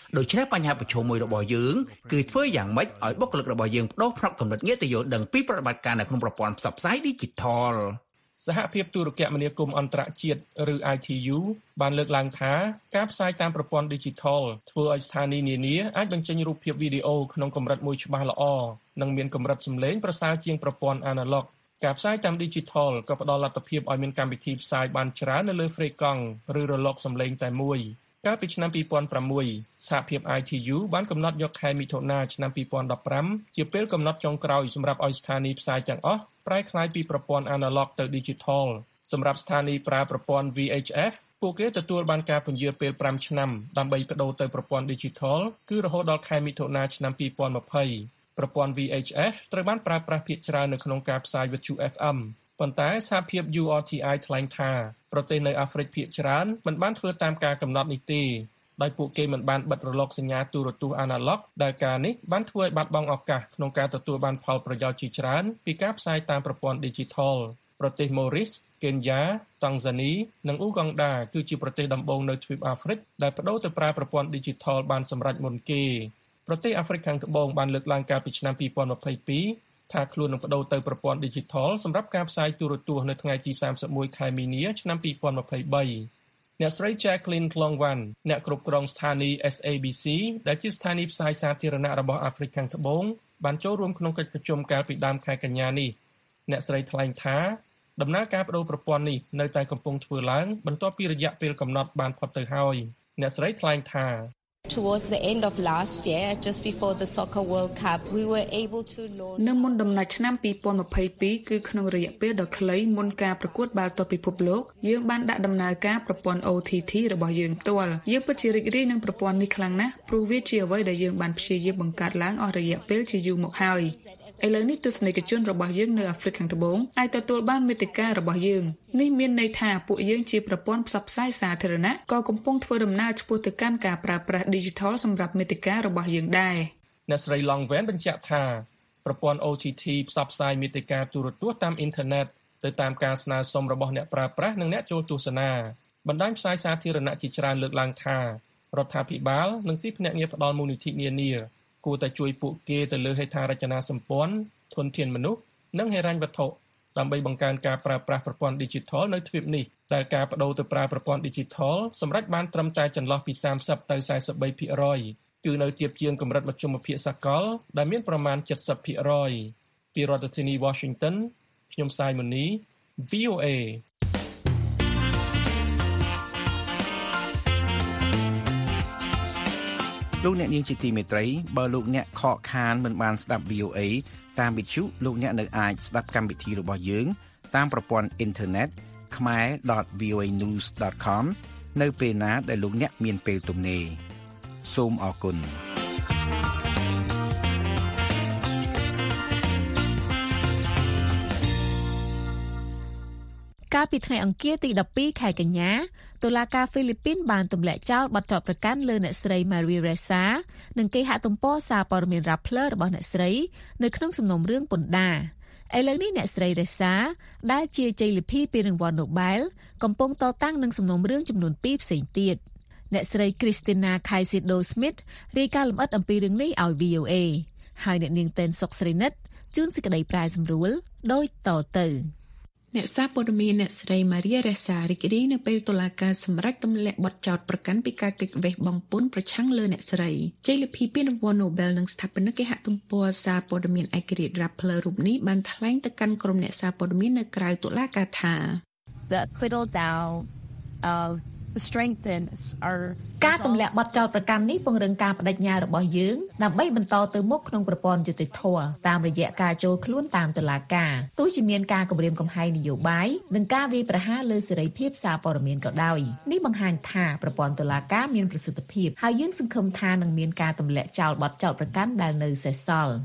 ដូច្នេះបញ្ហាប្រឈមមួយរបស់យើងគឺធ្វើយ៉ាងម៉េចឲ្យបុគ្គលិករបស់យើងបដូរផ្នត់គំនិតងាកទៅយល់ដឹងពីប្រតិបត្តិការនៅក្នុងប្រព័ន្ធផ្សព្វផ្សាយ Digital សហភាពទូរគមនាគមន៍អន្តរជាតិឬ I T U បានលើកឡើងថាការផ្សាយតាមប្រព័ន្ធ Digital ធ្វើឲ្យស្ថានីយ៍នានាអាចបញ្ចេញរូបភាពវីដេអូក្នុងកម្រិតមួយច្បាស់ល្អនិងមានកម្រិតសំឡេងប្រសើរជាងប្រព័ន្ធ Analog ការផ្សាយតាម Digital ក៏ផ្ដល់លទ្ធភាពឲ្យមានកម្មវិធីផ្សាយបានច្រើននៅលើ Frequency ឬរលកសំឡេងតែមួយកាលពីឆ្នាំពីរពាន់ប្រាំមួយសហភាព I T U បានកំណត់យកខែមិថុនាឆ្នាំពីរពាន់ដប់ប្រាំជាពេលកំណត់ចុងក្រោយសម្រាប់ឲ្យស្ថានីយ៍ផ្សាយទាំងអស់ប្រែក្លាយពីប្រព័ន្ធ Analog ទៅ Digital សម្រាប់ស្ថានីយ៍ប្រើប្រព័ន្ធ V H F ពួកគេទទួលបានការពន្យាពេលប្រាំឆ្នាំដើម្បីបដូរទៅប្រព័ន្ធ Digital គឺរហូតដល់ខែមិថុនាឆ្នាំពីរពាន់ម្ភៃប្រព័ន្ធ V H F ត្រូវបានប្រើប្រាស់ភាគច្រើននៅក្នុងការផ្សាយវិទ្យុ F M ប៉ុន្តែសហភាព U R T I ថ្លែងថាប្រទេសនៅអាហ្វ្រិកភាគច្រើនមិនបានធ្វើតាមការកំណត់នេះទេដោយពួកគេមិនបានបិទរលកសញ្ញាទូរទស្សន៍ Analog ដែលការនេះបានធ្វើឲ្យបាត់បង់ឱកាសក្នុងការទទួលបានផលប្រយោជន៍ជាច្រើនពីការផ្សាយតាមប្រព័ន្ធ Digital ប្រទេស Maurice កេនយ៉ា តង់ហ្សានី និងអ៊ូហ្គង់ដាគឺជាប្រទេសដំបូងនៅទ្វីបអាហ្វ្រិកដែលបដូរទៅប្រើប្រព័ន្ធ Digital បានសម្រេចមុនគេប្រទេសអាហ្វ្រិកខាងត្បូងបានលើកឡើងកាលពីឆ្នាំពីរពាន់ម្ភៃពីរថាខ្លួននឹងបដូរទៅប្រព័ន្ធ Digital សម្រាប់ការផ្សាយទូរទស្សន៍នៅថ្ងៃទីសាមសិបមួយខែមីនាឆ្នាំពីរពាន់ម្ភៃបីអ្នកស្រី Jacqueline Tlongwan អ្នកគ្រប់គ្រងស្ថានីយ៍ S A B C ដែលជាស្ថានីយ៍ផ្សាយសាធារណៈរបស់អាហ្វ្រិកខាងត្បូងបានចូលរួមក្នុងកិច្ចប្រជុំកាលពីដើមខែកញ្ញានេះអ្នកស្រីថ្លែងថាដំណើរការបដូរប្រព័ន្ធនេះនៅតែកំពុងធ្វើឡើងបន្ទាប់ពីរយៈពេលកំណត់បានផុតទៅហើយអ្នកស្រីថ្លែងថា Towards the end of last year, just before the Soccer World Cup, we were able to launch នៅមុនដំណាច់ឆ្នាំពីរពាន់ម្ភៃពីរគឺក្នុងរយៈពេលដ៏ខ្លីមុនការប្រកួតបាល់ទាត់ពិភពលោកយើងបានដាក់ដំណើរការប្រព័ន្ធ O T T របស់យើងផ្ទាល់យើងពិតជារីករាយនឹងប្រព័ន្ធនេះខ្លាំងណាស់ព្រោះវាជាអ្វីដែលយើងបានព្យាយាមបង្កើតឡើងអស់រយៈពេលជាយូរមកហើយឥឡូវនេះទស្សនិកជនរបស់យើងនៅអាហ្វ្រិកខាងត្បូងអាចទទួលបានមាតិការបស់យើងនេះមានន័យថាពួកយើងជាប្រព័ន្ធផ្សព្វផ្សាយសាធារណៈក៏កំពុងធ្វើដំណើរឆ្ពោះទៅកាន់ការប្រើប្រាស់ Digital សម្រាប់មាតិការបស់យើងដែរអ្នកស្រី Longwen បញ្ជាក់ថាប្រព័ន្ធ O T T ផ្សព្វផ្សាយមាតិកាទូរទស្សន៍តាមអ៊ីនធឺណិតទៅតាមការស្នើសុំរបស់អ្នកប្រើប្រាស់និងអ្នកចូលទស្សនាបណ្ដាញផ្សាយសាធារណៈជាច្រើនលើកឡើងថារដ្ឋាភិបាលនិងទីភ្នាក់ងារផ្ដល់មូលនិធិនានាគួរតែជួយពួកគេទៅលើហេដ្ឋារចនាសម្ព័ន្ធធនធានមនុស្សនិងហិរញ្ញវត្ថុដើម្បីបង្កើនការប្រើប្រាស់ប្រព័ន្ធ Digital នៅទ្វីបនេះដែលការបដូរទៅប្រើប្រព័ន្ធ Digital សម្រាប់បានត្រឹមតែចន្លោះពីសាមសិបទៅសែសិបបីភាគរយគឺនៅទាបជាងកម្រិតមធ្យមភាគសកលដែលមានប្រមាណ 칠십ភាគរយ ពីរដ្ឋធានី Washington ខ្ញុំសាយមុនី V O A លោកអ្នកនាងជាទីមេត្រីបើលោកអ្នកខកខានមិនបានស្ដាប់ V O A តាមវិទ្យុលោកអ្នកនៅអាចស្ដាប់កម្មវិធីរបស់យើងតាមប្រព័ន្ធអ៊ីនធឺណិត khmer dot v o a news dot com នៅពេលណាដែលលោកអ្នកមានពេលទំនេរសូមអរគុណកាលពីថ្ងៃអង្គារទីដប់ពីរខែកញ្ញាតុលាការហ្វីលីពីនបានទម្លាក់ចោលបទចោទប្រកាន់លើអ្នកស្រី Maria Ressa និងគេហទំព័រសារព័ត៌មាន Rappler របស់អ្នកស្រីនៅក្នុងសំណុំរឿងពន្ធដារឥឡូវនេះអ្នកស្រី Ressa ដែលជាជ័យលាភីពីរង្វាន់ Nobel កំពុងតតាំងនឹងសំណុំរឿងចំនួនពីរផ្សេងទៀតអ្នកស្រី Christina Caicedo Smith រាយការណ៍លម្អិតអំពីរឿងនេះឲ្យ V O A ហើយអ្នកនាងតែនសុកស្រីនិតជួនសេចក្តីប្រាយសម្រួលដោយតទៅអ្នកសារព័ត៌មានអ្នកស្រី Maria Ressa រីករាយនៅពេលតុលាការសម្រេចទម្លាក់បទចោទប្រកាន់ពីការគេចវេះបង់ពន្ធប្រឆាំងលើអ្នកស្រីជ័យលាភីពានរង្វាន់ Nobel និងស្ថាបនិកគេហទំព័រសារព័ត៌មានឯករាជ្យ Rappler រូបនេះបានថ្លែងទៅកាន់ក្រុមអ្នកសារព័ត៌មាននៅក្រៅតុលាការថា The acquittal now of strengthens our ការទម្លាក់បទចោទប្រកាន់នេះពង្រឹងការបដិញ្ញារបស់យើងដើម្បីបន្តទៅមុខក្នុងប្រព័ន្ធយុត្តិធម៌តាមរយៈការចូលខ្លួនតាមតុលាការទោះជាមានការគំរាមកំហែងនយោបាយនិងការវាយប្រហារលើសេរីភាពសារព័ត៌មានក៏ដោយនេះបង្ហាញថាប្រព័ន្ធតុលាការមានប្រសិទ្ធភាពហើយយើងសង្ឃឹមថានឹងមានការទម្លាក់ចោលបទចោទប្រកាន់ដែលនៅសេសសល់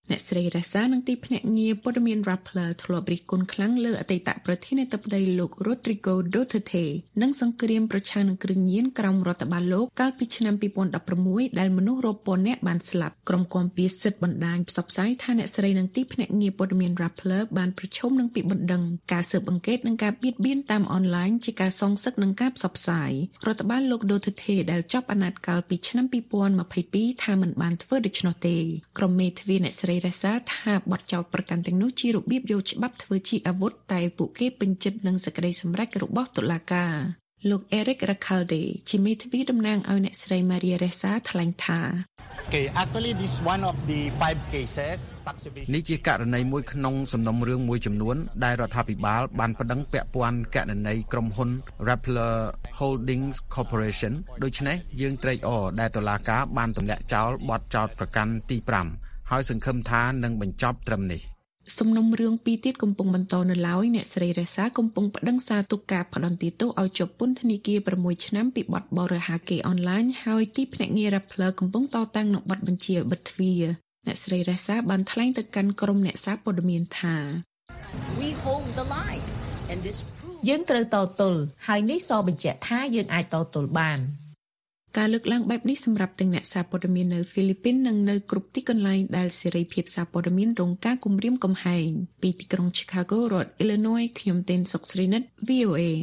អ្នកស្រីរ៉ាសានិងទីភ្នាក់ងារព័ត៌មាន Rappler ធ្លាប់រិះគន់ខ្លាំងលើអតីតប្រធានាធិបតីលោក Rodrigo Duterte និងសង្គ្រាមប្រឆាំងនឹងគ្រឿងញៀនក្រោមរដ្ឋបាលលោកកាលពីឆ្នាំពីរពាន់ដប់ប្រាំមួយ ដែលមនុស្សរាប់ពាន់នាក់បានស្លាប់ក្រុមគាំពារសិទ្ធិបណ្ដាញផ្សព្វផ្សាយថាអ្នកស្រីនិងទីភ្នាក់ងារព័ត៌មាន Rappler បានប្រឈមនឹងពាក្យបណ្ដឹងការស៊ើបអង្កេតនិងការបៀតបៀនតាមអនឡាញជាការសងសឹកនឹងការផ្សព្វផ្សាយរដ្ឋបាលលោក Duterte ដែលចប់អាណត្តិកាលពីឆ្នាំពីរពាន់ម្ភៃពីរថាមិនបានធ្វើដូច្នោះទេក្រុមមេធាវីអ្នកស្រីរ៉ាសាថាបទចោទប្រកាន់ទាំងនោះជារបៀបយកច្បាប់ធ្វើជាអាវុធតែពួកគេពេញចិត្តនឹងសេចក្តីសម្រេចរបស់តុលាការលោក Eric Recalde ជាមេធាវីតំណាងឲ្យអ្នកស្រី Maria Ressa ថ្លែងថា Okay, actually this one of the five cases នេះជាករណីមួយក្នុងសំណុំរឿងមួយចំនួនដែលរដ្ឋាភិបាលបានប្តឹងពាក់ព័ន្ធករណីក្រុមហ៊ុន Rappler Holdings Corporation ដូច្នេះយើងត្រេកអរដែលតុលាការបានទម្លាក់ចោលបទចោទប្រកាន់ទីប្រាំហើយសង្ឃឹមថានឹងបញ្ចប់ត្រឹមនេះសំណុំរឿងពីរទៀតកំពុងបន្តនៅឡើយអ្នកស្រីរ៉ាសាកំពុងប្តឹងសារទុកការផ្តន្ទាទោសឲ្យជាប់ពន្ធនាគារប្រាំមួយឆ្នាំពីបទបរិហាកេរអនឡាញហើយទីភ្នាក់ងារ Rappler កំពុងតតាំងនឹងបទបញ្ជាបិទទ្វារអ្នកស្រីរ៉ាសាបានថ្លែងទៅកាន់ក្រុមអ្នកសារព័ត៌មានថា We hold the line and this proves យើងត្រូវតទល់ហើយនេះសបញ្ជាក់ថាយើងអាចតទល់បានការលើកឡើងបែបនេះសម្រាប់ទាំងអ្នកសារព័ត៌មាននៅហ្វីលីពីននិងនៅគ្រប់ទីកន្លែងដែលសេរីភាពសារព័ត៌មានរងការគំរាមកំហែងពីទីក្រុង Chicago រដ្ឋ Illinois ខ្ញុំទេនសុកស្រីនិត វី អូ เอ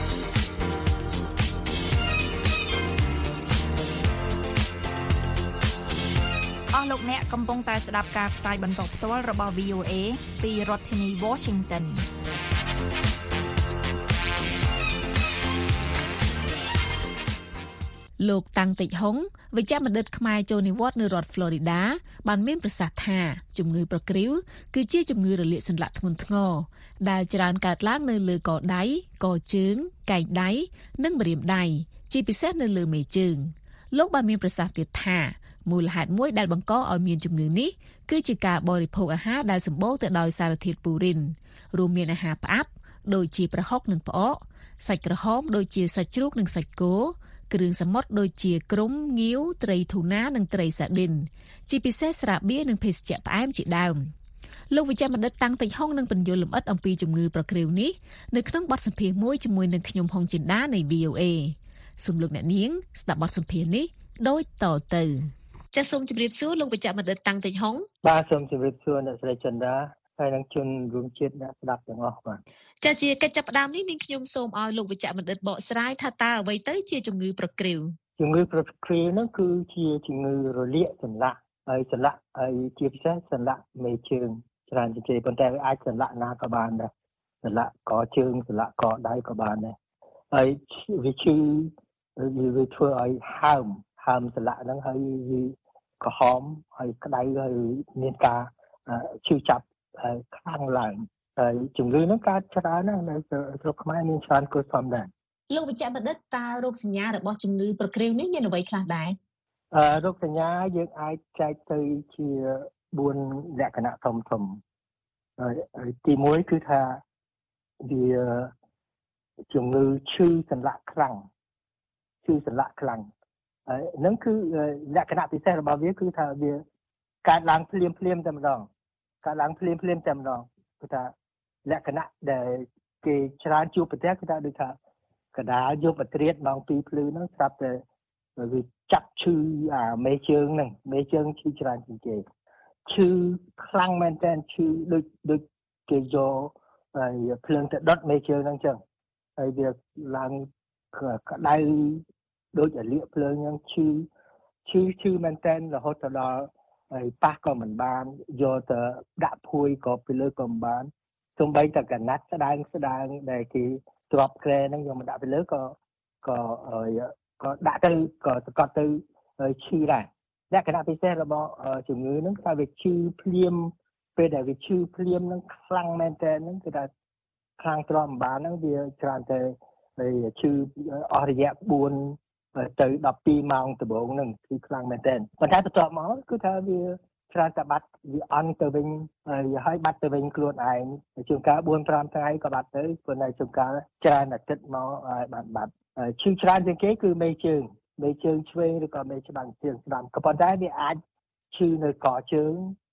អស់លោកអ្នកកំពុងតែស្ដាប់ការផ្សាយបន្តផ្ទាល់របស់ វី អូ เอ ពីរដ្ឋធានី Washington លោកតាំងតិចហុងវិជ្ជបណ្ឌិតខ្មែរចូលនិវត្តន៍នៅរដ្ឋ Florida បានមានប្រសាសន៍ថាជំងឺប្រគ្រីវគឺជាជំងឺរលាកសន្លាក់ធ្ងន់ធ្ងរដែលច្រើនកើតឡើងនៅលើកដៃកជើងកែងដៃនិងម្រាមដៃជាពិសេសនៅលើមេជើងលោកបានមានប្រសាសន៍ទៀតថាមូលហេតុមួយដែលបង្កឲ្យមានជំងឺនេះគឺជាការបរិភោគអាហារដែលសម្បូរទៅដោយសារធាតុពូរីនរួមមានអាហារផ្អាប់ដូចជាប្រហុកនិងផ្អកសាច់ក្រហមដូចជាសាច់ជ្រូកនិងសាច់គោគ្រឿងសមុទ្រដូចជាគ្រុំងាវត្រីធូណានិងត្រីសាឌីនជាពិសេសស្រាបៀរនិងភេសជ្ជៈផ្អែមជាដើមលោកវិជ្ជបណ្ឌិតតាំងតិចហុងនឹងបញ្យល់លម្អិតអំពីជំងឺប្រគ្រីវនេះនៅក្នុងបទសម្ភាសន៍មួយជាមួយនឹងខ្ញុំហុងចិន្តានៃ វី អូ เอ សូមលោកអ្នកនាងស្ដាប់បទសម្ភាសន៍នេះដូចតទៅចាសសូមជម្រាបសួរលោកវិជ្ជបណ្ឌិតតាំងតិចហុងបាទសូមជម្រាបសួរអ្នកស្រីចិន្តាហើយនឹងជនរួមជាតិអ្នកស្ដាប់ទាំងអស់បាទចាជាកិច្ចចាប់ផ្ដើមនេះនាងខ្ញុំសូមឲ្យលោកវិជ្ជបណ្ឌិតបកស្រាយថាតើអ្វីទៅជាជំងឺប្រគ្រីវជំងឺប្រគ្រីវហ្នឹងគឺជាជំងឺរលាកសន្លាក់ហើយសន្លាក់ហើយជាពិសេសសន្លាក់មេជើងច្រើនជាងប៉ុន្តែអាចសន្លាក់ណាក៏បានដែរសន្លាក់កជើងសន្លាក់កដៃក៏បានដែរហើយវាឈឺវាធ្វើឲ្យហើមហើមសន្លាក់ហ្នឹងហើយវាក្រហមហើយក្តៅហើយមានការឈឺចាប់ហើយខ្លាំងឡើងហើយជំងឺហ្នឹងកើតច្រើនណាស់នៅស្រុកខ្មែរមានច្រើនគួរសមដែរលោកវិជ្ជបណ្ឌិតតើរោគសញ្ញារបស់ជំងឺប្រគ្រីវនេះមានអ្វីខ្លះដែរអឺរោគសញ្ញាយើងអាចចែកទៅជាបួនលក្ខណៈធំធំហើយទីមួយគឺថាវាជំងឺឈឺសន្លាក់ខ្លាំងឈឺសន្លាក់ខ្លាំងហើយហ្នឹងគឺលក្ខណៈពិសេសរបស់វាគឺថាវាកើតឡើងភ្លាមភ្លាមតែម្ដងកើតឡើងភ្លាមភ្លាមតែម្ដងគឺថាលក្ខណៈដែលគេច្រើនជួបប្រទះគឺថាដូចថាកដាលយកបត្រៀតម៉ោងពីរភ្លឺហ្នឹងស្រាប់តែវាចាប់ឈឺអាមេជើងហ្នឹងមេជើងឈឺច្រើនជាងគេឈឺខ្លាំងមែនតើឈឺដូចដូចគេយកហើយភ្លើងទៅដុតមេជើងហ្នឹងចឹងហើយវាឡើងក្តៅដូចអាលៀកភ្លើងហ្នឹងឈឺឈឺឈឺមែនតើរហូតទៅដល់ហើយប៉ះក៏មិនបានយកទៅដាក់ភួយក៏ពីលើក៏មិនបានសូម្បីតែកណាត់ស្ដើងស្ដើងដែលគេទ្រាប់ក្រែហ្នឹងយកមកដាក់ពីលើក៏ក៏ក៏ដាក់ទៅក៏ប្រកបទៅឈឺដែរលក្ខណៈពិសេសរបស់ជំងឺហ្នឹងគឺវាឈឺភ្លាមពេលដែលវាឈឺភ្លាមហ្នឹងខ្លាំងមែនតើហ្នឹងគឺថាខ្លាំងទ្រាំមិនបានហ្នឹងវាច្រើនតែឈឺអស់រយៈបួនទៅដប់ពីរម៉ោងដំបូងហ្នឹងគឺខ្លាំងមែនតើប៉ុន្តែបន្ទាប់មកគឺថាវាច្រើនតែបាត់វាអន់ទៅវិញហើយបាត់ទៅវិញខ្លួនឯងជួនកាលបួនប្រាំថ្ងៃក៏បាត់ទៅប៉ុន្តែជួនកាលច្រើនអាទិត្យមកហើយបាត់បាត់ឈឺច្រើនជាងគេគឺមេជើងមេជើងឆ្វេងឬក៏មេច្បាំងជើងស្ដាំក៏ប៉ុន្តែវាអាចឈឺនៅកជើង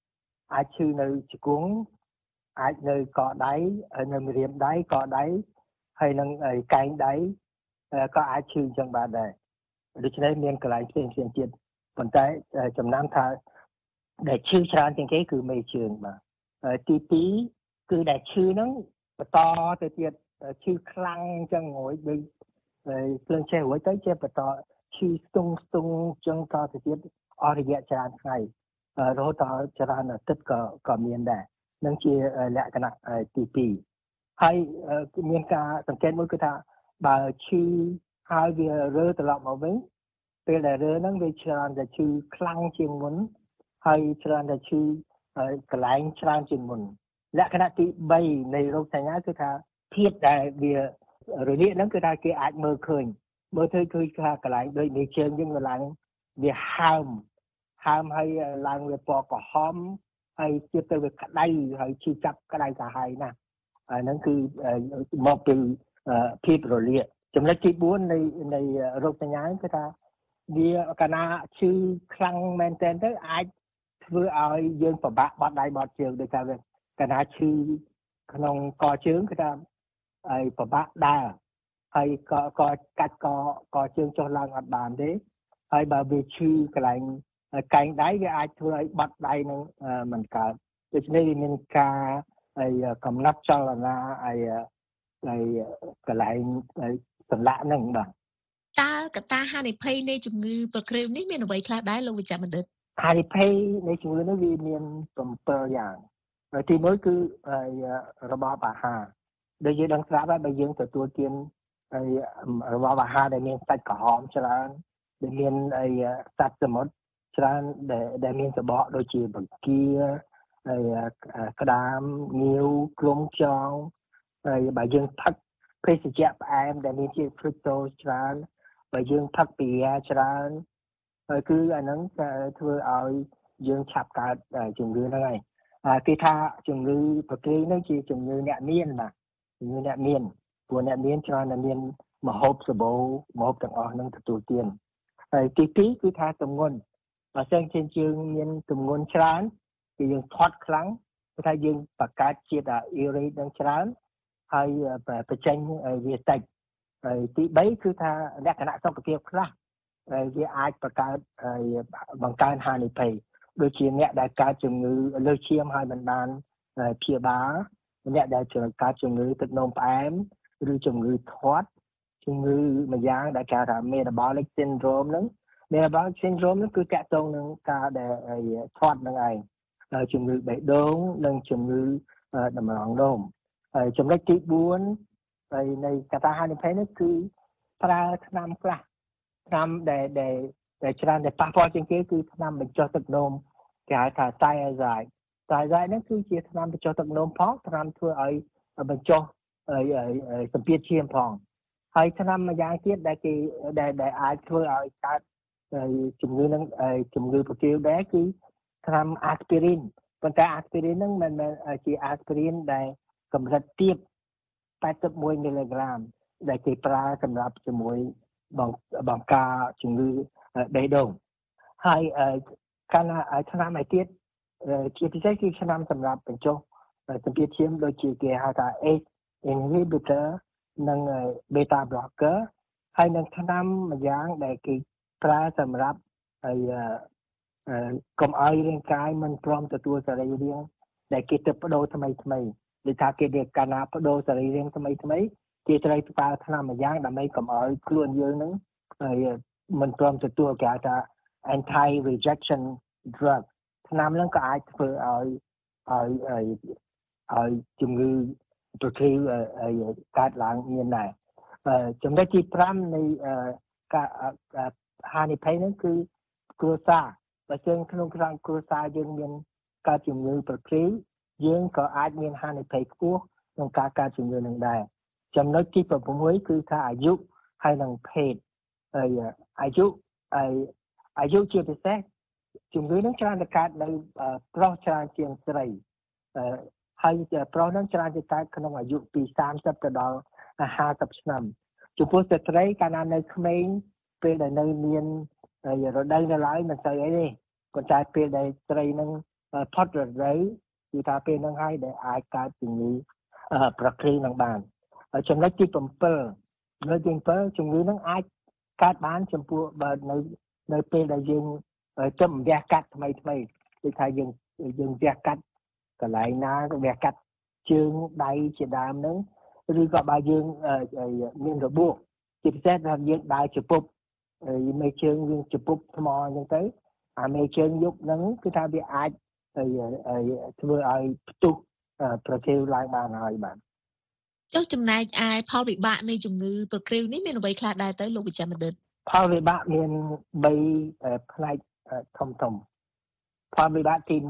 អាចឈឺនៅជង្គង់អាចនៅកដៃហើយនៅម្រាមដៃកដៃហើយនឹងកែងដៃក៏អាចឈឺអញ្ចឹងបានដែរដូច្នេះមានកន្លែងផ្សេងផ្សេងទៀតប៉ុន្តែចំណាំថាដែលឈឺច្រើនជាងគេគឺមេជើងបាទទីពីរគឺដែលឈឺហ្នឹងបន្តទៅទៀតឈឺខ្លាំងអញ្ចឹងរួចដូចភ្លើងឆេះរួចទៅជាបន្តឈឺស្ទង់ស្ទង់អញ្ចឹងតទៅទៀតអស់រយៈច្រើនថ្ងៃរហូតដល់ច្រើនអាទិត្យក៏ក៏មានដែរនឹងជាលក្ខណៈទីពីរហើយមានការសង្កេតមួយគឺថាបើឈឺហើយវារើត្រឡប់មកវិញពេលដែលរើហ្នឹងវាច្រើនតែឈឺខ្លាំងជាងមុនហើយច្រើនតែឈឺកន្លែងច្រើនជាងមុនលក្ខណៈទីបីនៃរោគសញ្ញាគឺថាភាពដែលវារលាកហ្នឹងគឺថាគេអាចមើលឃើញមើលឃើញគឺថាកន្លែងដូចមេជើងយើងវាឡើងវាហើមហើមហើយឡើងវាពណ៌ក្រហមហើយទៀតទៅវាក្តៅហើយឈឺចាប់ក្តៅកាហាយណាស់អាហ្នឹងគឺមកពីភាពរលាកចំណុចទីបួននៃនៃរោគសញ្ញាគឺថាវាកាលណាឈឺខ្លាំងមែនទែនទៅអាចធ្វើឲ្យយើងពិបាកបត់ដៃបត់ជើងដោយសារវាកាលណាឈឺក្នុងកជើងគឺថាហើយពិបាកដើរហើយក៏ក៏កាច់កកជើងចុះឡើងអត់បានទេហើយបើវាឈឺកន្លែងកែងដៃវាអាចធ្វើឲ្យបត់ដៃនឹងមិនកើតដូច្នេះវាមានការហើយកំណត់ចលនាហើយកន្លែងសន្លាក់ហ្នឹងបាទតើកត្តាហានិភ័យនៃជំងឺប្រគ្រូវនេះមានអ្វីខ្លះដែរលោកវិជ្ជបណ្ឌិតហានិភ័យនៃជំងឺនេះវាមានbảyយ៉ាងទីមួយគឺរបបអាហារដែលយើងដឹងស្រាប់ហើយបើយើងទទួលទានរបបអាហារដែលមានសាច់ក្រហមច្រើនដែលមានសត្វសមុទ្រច្រើនដែលមានសបកដូចជាបង្គាហើយក្តាមងាវគ្រុំខ្យងហើយបើយើងផឹកភេសជ្ជៈផ្អែមដែលមានជាតិ fructose ច្រើនបើយើងផឹកពីយ៉ាច្រើនហើយគឺអាហ្នឹងធ្វើឲ្យយើងឆាប់កើតជំងឺហ្នឹងហើយគេថាជំងឺប្រគ្រីហ្នឹងជាជំងឺអ្នកមានណាជំងឺអ្នកមានព្រោះអ្នកមានច្រើនតែមានម្ហូបសបោម្ហូបទាំងអស់ហ្នឹងទទួលទានហើយទីពីរគឺថាទម្ងន់បើសិនជាយើងមានទម្ងន់ច្រើនគឺយើងថត់ខ្លាំងគឺថាយើងបង្កើតជាតិអ៊ីរ៉េតនឹងច្រើនហើយបញ្ចេញវាតិចហើយទីបីគឺថាលក្ខណៈសុខភាពខ្លះវាអាចបង្កើតបង្កើនហានិភ័យដូចជាអ្នកដែលកើតជំងឺលើសឈាមហើយមិនបានព្យាបាលអ្នកដែលកើតជំងឺទឹកនោមផ្អែមឬជំងឺធាត់ជំងឺមួយយ៉ាងដែលគេហៅថា metabolic syndrome ហ្នឹង metabolic syndrome ហ្នឹងគឺតាក់ទងនឹងការដែលធាត់ហ្នឹងឯងជំងឺបេះដូងនិងជំងឺតម្រងនោមហើយចំណុចទីបួនហើយនៃកត្តាហានិភ័យនេះគឺប្រើថ្នាំខ្លះថ្នាំដែលដែលដែលច្រើនតែប៉ះពាល់ជាងគេគឺថ្នាំបញ្ចុះទឹកនោមគេហៅថា thiazide thiazide ហ្នឹងគឺជាថ្នាំបញ្ចុះទឹកនោមផងថ្នាំធ្វើឲ្យបញ្ចុះសម្ពាធឈាមផងហើយថ្នាំមួយយ៉ាងទៀតដែលគេដែលដែលអាចធ្វើឲ្យកើតជំងឺនឹងជំងឺប្រទាលដែរគឺថ្នាំ aspirin ប៉ុន្តែ aspirin ហ្នឹងមិនមែនជា aspirin ដែលកម្រិតទាបแปดสิบเอ็ดមីលីក្រាមដែលគេប្រើសម្រាប់ជាមួយបង្ការជំងឺបេះដូងហើយកាលណាថ្នាំឯទៀតជាពិសេសគឺថ្នាំសម្រាប់បញ្ចុះសម្ពាធឈាមដូចជាគេហៅថា เอ inhibitor និង beta blocker ហើយនឹងថ្នាំមួយយ៉ាងដែលគេប្រើសម្រាប់ហើយកុំឲ្យរាងកាយមិនព្រមទទួលសរីរាង្គដែលគេទៅបដូរថ្មីថ្មីដូចថាគេវាកាលណាបដូរសរីរាង្គថ្មីថ្មីគេត្រូវប្រើថ្នាំមួយយ៉ាងដើម្បីកុំឲ្យខ្លួនយើងនឹងហើយមិនព្រមទទួលគេហៅថា anti rejection drug ថ្នាំហ្នឹងក៏អាចធ្វើឲ្យឲ្យឲ្យជំងឺប្រគ្រីវកើតឡើងមានដែរចំណុចទីប្រាំនៃការហានិភ័យហ្នឹងគឺគ្រួសារបើយើងក្នុងក្រុមគ្រួសារយើងមានកើតជំងឺប្រគ្រីវយើងក៏អាចមានហានិភ័យខ្ពស់ក្នុងការកើតជំងឺនឹងដែរចំណុចទីប្រាំមួយគឺថាអាយុហើយនិងភេទហើយអាយុហើយអាយុជាពិសេសជំងឺនឹងច្រើនតែកើតនៅប្រុសច្រើនជាងស្រីហើយប្រុសនឹងច្រើនតែកើតក្នុងអាយុពីសាមសិបទៅដល់ห้าสิบឆ្នាំចំពោះស្ត្រីកាលណានៅក្មេងពេលដែលនៅមានរដូវនៅឡើយមិនស្អីអីទេប៉ុន្តែពេលដែលស្រីនឹងផុតរដូវគឺថាពេលហ្នឹងហើយដែលអាចកើតជំងឺប្រក្រតីនឹងបានចំណុចទី7នៅទី7ជំងឺហ្នឹងអាចកើតបានចំពោះបើនៅនៅពេលដែលយើងទៅវះកាត់ថ្មីថ្មីគឺថាយើងយើងវះកាត់កន្លែងណាវះកាត់ជើងដៃជាដើមហ្នឹងឬក៏បើយើងមានរបួសជាពិសេសថាយើងដើរជពុបមេជើងយើងជពុបថ្មអញ្ចឹងទៅអាមេជើងយុបហ្នឹងគឺថាវាអាចធ្វើឲ្យផ្ទុះប្រក្រតីឡើងបានហើយបាទចុះចំណែកឯផលវិបាកនៃជំងឺប្រក្រតីនេះមានអ្វីខ្លះដែរទៅលោកវិជ្ជបណ្ឌិតផលវិបាកមាន3ផ្នែកធំធំផលវិបាកទី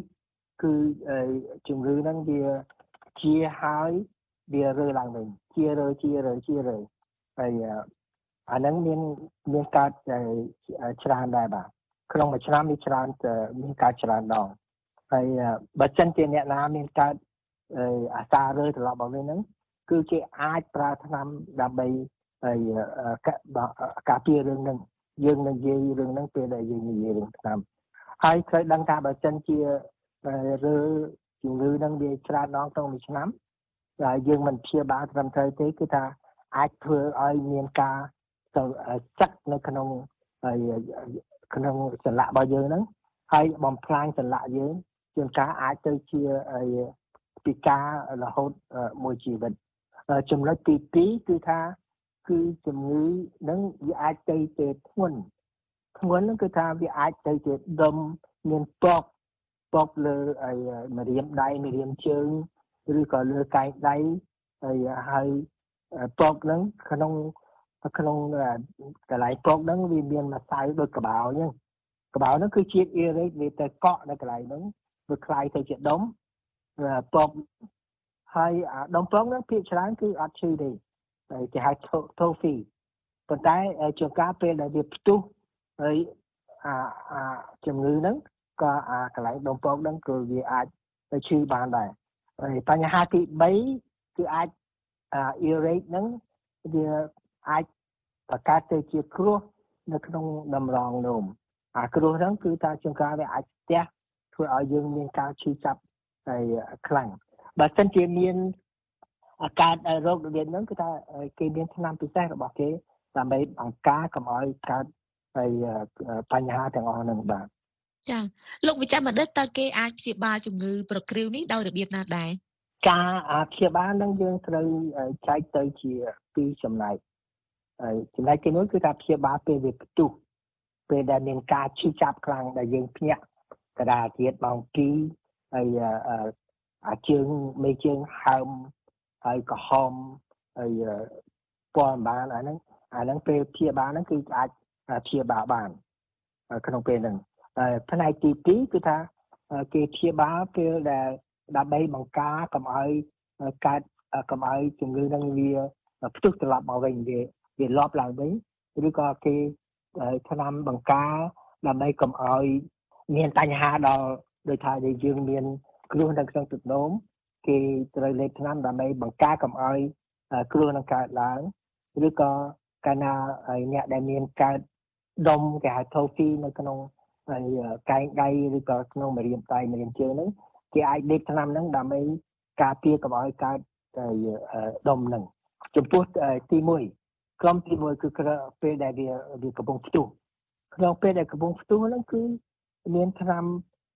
1គឺជំងឺហ្នឹងវាជាហើយវារើឡើងវិញជារើជារើជារើហើយអាហ្នឹងមានមានកើតច្រើនដែរបាទក្នុងមួយឆ្នាំមានច្រើនមានកើតច្រើនដងហើយបើចិនជាអ្នកណាមានកើតអាសាររើត្រឡប់មកវិញហ្នឹងគឺគេអាចប្រើថ្នាំដើម្បីហើយការពាររឿងហ្នឹងយើងនឹងនិយាយរឿងហ្នឹងពេលដែលយើងនិយាយរឿងថ្នាំហើយត្រូវដឹងថាបើចិនជារើជំងឺហ្នឹងវាច្រើនដងក្នុងមួយឆ្នាំហើយយើងមិនព្យាបាលត្រឹមត្រូវទេគឺថាអាចធ្វើឲ្យមានការចាក់នៅក្នុងក្នុងសន្លាក់របស់យើងហ្នឹងហើយបំផ្លាញសន្លាក់យើងជាងការអាចទៅជាពិការរហូតមួយជីវិតចំណុចទី2គឺថាគឺជំងឺហ្នឹងវាអាចទៅជាធ្ងន់ធ្ងន់ហ្នឹងគឺថាវាអាចទៅជាដុំមានពកពកលើម្រាមដៃម្រាមជើងឬក៏លើកែងដៃហើយហើយពកហ្នឹងក្នុងក្នុងកន្លែងពកហ្នឹងវាមានម្សៅដូចកបោអញ្ចឹងកបោហ្នឹងគឺជាអ៊ីរ៉េតវាទៅកក់នៅកន្លែងហ្នឹងវាคล้ายទៅជាដុំពកហើយដុំពកហ្នឹងភាគច្រើនគឺអត់ឈឺទេគេហៅ trophy ប៉ុន្តែជាការពេលដែលវាផ្ទុះហើយអាអាជំងឺហ្នឹងក៏អាកន្លែងដុំពកហ្នឹងគឺវាអាចទៅឈឺបានដែរហើយបញ្ហាទី3គឺអាចអា irate ហ្នឹងវាអាចបង្កើតទៅជាគ្រោះនៅក្នុងតម្រងនោមអាគ្រោះហ្នឹងគឺថាជាការវាអាចស្ទះធ្វើឲ្យយើងមានការឈឺចាប់ហើយខ្លាំងបើមិនជាមានអាការរោគរបៀបហ្នឹងគឺថាគេមានថ្នាំពិសេសរបស់គេដើម្បីបង្ការកុំឲ្យកើតហើយបញ្ហាទាំងអស់ហ្នឹងបាទចាលោកវិជ្ជបណ្ឌិតតើគេអាចព្យាបាលជំងឺប្រក្រតីនេះដោយរបៀបណាដែរការព្យាបាលហ្នឹងយើងត្រូវចែកទៅជាពីរចំណែកហើយចំណែកទីមួយគឺថាព្យាបាលពេលវាផ្ទុះពេលដែលមានការឈឺចាប់ខ្លាំងដែលយើងភ្ញាក់កដាទៀតបងគីហើយអាជើងមេជើងហើមហើយក្រហមហើយពណ៌បានអាហ្នឹងអាហ្នឹងពេលព្យាបាលហ្នឹងគឺអាចព្យាបាលបានក្នុងពេលហ្នឹងហើយផ្នែកទីពីរគឺថាគេព្យាបាលពេលដែលដើម្បីបង្ការកុំឲ្យកើតកុំឲ្យជំងឺហ្នឹងវាផ្ទុះត្រឡប់មកវិញវាវាលាប់ឡើងវិញឬក៏គេថ្នាំបង្ការដើម្បីកុំឲ្យមានបញ្ហាដល់ដោយថាយើងមានគ្រោះនៅក្នុងទឹកនោមគេត្រូវលេបថ្នាំដើម្បីបង្ការកុំឲ្យគ្រោះនឹងកើតឡើងឬក៏កាលណាអ្នកដែលមានកើតដុំគេហៅ trophy នៅក្នុងកែងដៃឬក៏ក្នុងម្រាមដៃម្រាមជើងហ្នឹងគេអាចលេបថ្នាំហ្នឹងដើម្បីការពារកុំឲ្យកើតដុំហ្នឹងចំពោះទី1ក្រុមទី1គឺពេលដែលវាវាកំពុងផ្ទុះក្នុងពេលដែលកំពុងផ្ទុះហ្នឹងគឺមានថ្នាំ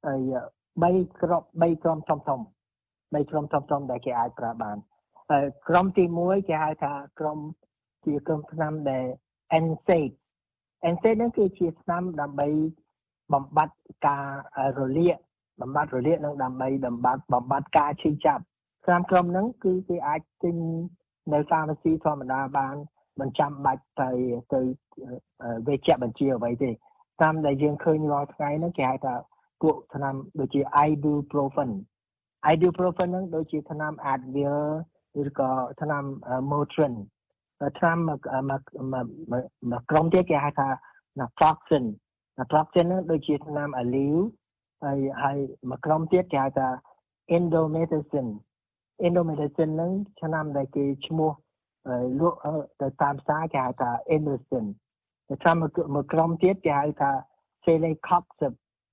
3ក្រុម3ក្រុមធំធំ3ក្រុមធំធំដែលគេអាចប្រើបានហើយក្រុមទី1គេហៅថាក្រុមជាក្រុមថ្នាំដែល N SAID N SAID ហ្នឹងគឺជាថ្នាំដើម្បីបំបត្តិការរលាកបំបត្តិរលាកនឹងដើម្បីបំបត្តិបំបត្តិការឈឺចាប់ថ្នាំក្រុមហ្នឹងគឺគេអាចទិញនៅ pharmacy ធម្មតាបានមិនចាំបាច់ទៅទៅវេជ្ជបញ្ជាអ្វីទេតាមដែលយើងឃើញរាល់ថ្ងៃហ្នឹងគេហៅថាពួកថ្នាំដូចជា ibuprofen ibuprofen ហ្នឹងដូចជាថ្នាំ Advil ឬក៏ថ្នាំ Motrin ថ្នាំមួយក្រុមទៀតគេហៅថា naproxen naproxen ហ្នឹងដូចជាថ្នាំ Aleve ហើយហើយមួយក្រុមទៀតគេហៅថា indomethacin indomethacin ហ្នឹងឆ្នាំដែលគេឈ្មោះលក់ទៅតាមផ្សារគេហៅថា Emerson ឆ្នាំមួយក្រុមទៀតគេហៅថា Celecoxib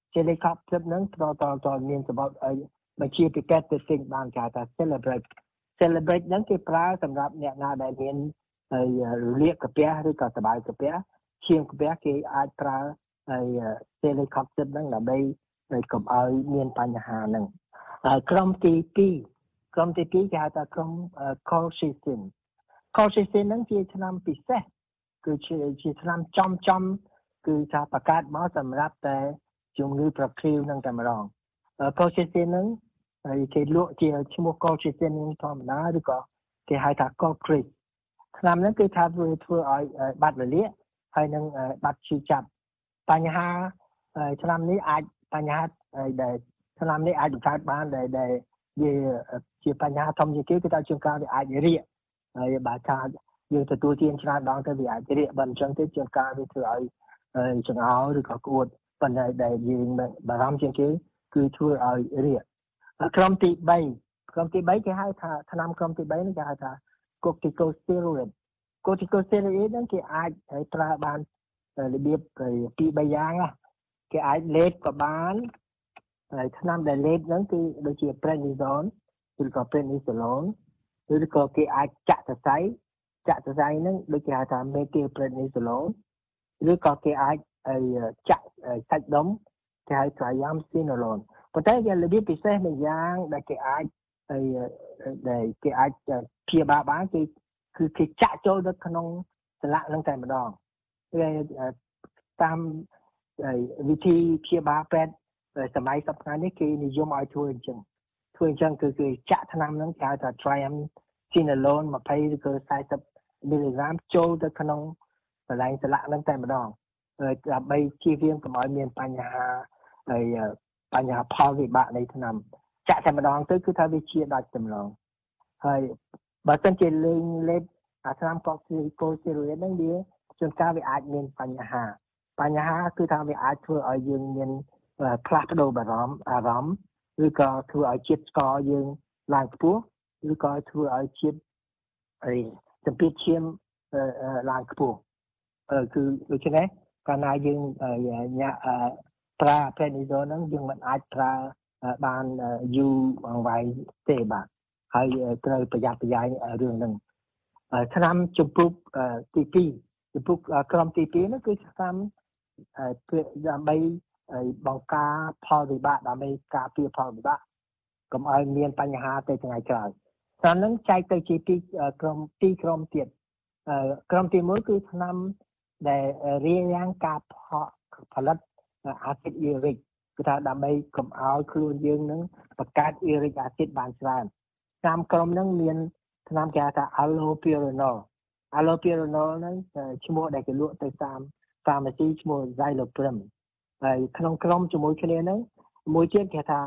helicopter ហ្នឹងតតតមានសម្បត្តិឲ្យបញ្ជាពិកាត់ទៅสิ่ងបានគេថា celebrate celebrate ហ្នឹងគេប្រើសម្រាប់អ្នកណាដែលមានហើយរលាកកាពះឬក៏សបាយកាពះឈាមកាពះគេអាចប្រើហើយ helicopter ហ្នឹងដើម្បីឲ្យកុំឲ្យមានបញ្ហាហ្នឹងក្រុមទីពីរក្រុមទីពីរគេហៅថាក្រុម colchicine colchicine ហ្នឹងជាថ្នាំពិសេសគឺជាជាថ្នាំចំចំគឺថាបង្កើតមកសម្រាប់តែជំងឺប្រគ្រីវនឹងតែម្ដង colchicine ហ្នឹងហើយគេលក់ជាឈ្មោះ colchicine ធម្មតាឬក៏គេហៅថា colchicine ថ្នាំហ្នឹងគឺថាធ្វើធ្វើឲ្យបាត់រលាកហើយនឹងបាត់ឈឺចាប់បញ្ហាថ្នាំនេះអាចបញ្ហាដែលថ្នាំនេះអាចបង្កើតបានដែលដែលវាជាបញ្ហាធំជាងគេគឺថាជួនកាលវាអាចរាកហើយបើថាយើងទទួលទានច្រើនដងទៅវាអាចរាកបើអញ្ចឹងទៅជួនកាលវាធ្វើឲ្យចង្អោរឬក៏ក្អួតប៉ុន្តែដែលយើងបារម្ភជាងគេគឺធ្វើឲ្យរាកក្រុមទី3ក្រុមទី3គេហៅថាថ្នាំក្រុមទី3នេះគេហៅថា corticosteroid corticosteroid ហ្នឹងគេអាចប្រើបានរបៀបពីរបីយ៉ាងគេអាចលេបក៏បានហើយថ្នាំដែលលេបហ្នឹងគឺដូចជា prednisone ឬក៏ prednisolone ឬក៏គេអាចចាក់សរសៃចាក់សរសៃហ្នឹងដូចគេហៅថា methylprednisolone ឬក៏គេអាចចាក់សាច់ដុំគេហៅ triamcinolone ប៉ុន្តែវារបៀបពិសេសម្យ៉ាងដែលគេអាចហើយដែលគេអាចព្យាបាលបានគឺគឺគេចាក់ចូលទៅក្នុងសន្លាក់ហ្នឹងតែម្ដងវាតាមវិធីព្យាបាលពេទ្យសម័យសប្តាហ៍នេះគេនិយមឲ្យធ្វើអញ្ចឹងធ្វើអញ្ចឹងគឺគេចាក់ថ្នាំហ្នឹងគេហៅថា triamcinolone 20ឬក៏40មីលីក្រាមចូលទៅក្នុងកន្លែងសន្លាក់ហ្នឹងតែម្ដងដើម្បីជៀសវាងកុំឲ្យមានបញ្ហាហើយបញ្ហាផលវិបាកនៃថ្នាំចាក់តែម្ដងទៅគឺថាវាជាដាច់តែម្ដងហើយបើមិនជាលេងលេបអាថ្នាំ corticosteroid ហ្នឹងវាជួនកាលវាអាចមានបញ្ហាបញ្ហាគឺថាវាអាចធ្វើឲ្យយើងមានផ្លាស់ប្ដូរអារម្មណ៍អារម្មណ៍ឬក៏ធ្វើឲ្យជាតិស្ករយើងឡើងខ្ពស់ឬក៏ធ្វើឲ្យជាតិអីសម្ពាធឈាមឡើងខ្ពស់គឺដូច្នេះកាលណាយើងញ៉ាំប្រើ prednisone ហ្នឹងយើងមិនអាចប្រើបានយូរអង្វែងទេបាទហើយត្រូវប្រយ័ត្នប្រយែងរឿងហ្នឹងថ្នាំជំពូកទីពីរជំពូកក្រុមទីពីរហ្នឹងគឺថ្នាំដើម្បីបង្ការផលវិបាកដើម្បីការពារផលវិបាកកុំឲ្យមានបញ្ហាទៅថ្ងៃក្រោយថ្នាំហ្នឹងចែកទៅជាពីរក្រុមពីរក្រុមទៀតក្រុមទីមួយគឺថ្នាំដែលរារាំងការផលិតអាស៊ីតអ៊ីរិកគឺថាដើម្បីកុំឲ្យខ្លួនយើងនឹងបង្កើតអ៊ីរិកអាស៊ីតបានច្រើនតាមក្រុមហ្នឹងមានថ្នាំគេហៅថា allopurinol allopurinol ហ្នឹងឈ្មោះដែលគេលក់ទៅតាម pharmacy ឈ្មោះ Xyloprim ហើយក្នុងក្រុមជាមួយគ្នាហ្នឹងមួយទៀតគេថា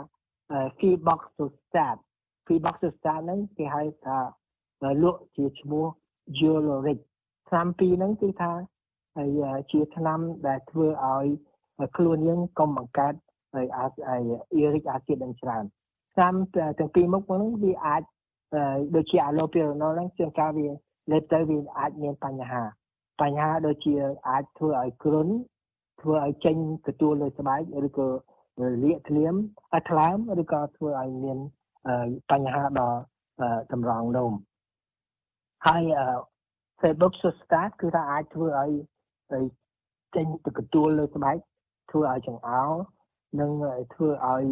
febuxostat febuxostat ហ្នឹងគេហៅថាលក់ជាឈ្មោះ Uroloric ថ្នាំពីរហ្នឹងគឺថាហើយជាថ្នាំដែលធ្វើឲ្យខ្លួនយើងកុំបង្កើតហើយអ៊ីរិកអាស៊ីតនឹងច្រើនថ្នាំទាំងពីរមុខហ្នឹងវាអាចដូចជា allopurinol ហ្នឹងជាការវាលេបទៅវាអាចមានបញ្ហាបញ្ហាដូចជាអាចធ្វើឲ្យគ្រុនធ្វើឲ្យចេញកទួលលើស្បែកឬក៏លាកធ្លាមថ្លើមឬក៏ធ្វើឲ្យមានបញ្ហាដល់តម្រងនោមហើយ febuxostat គឺថាអាចធ្វើឲ្យចេញទៅកទួលលើស្បែកធ្វើឲ្យចង្អោរនិងធ្វើឲ្យ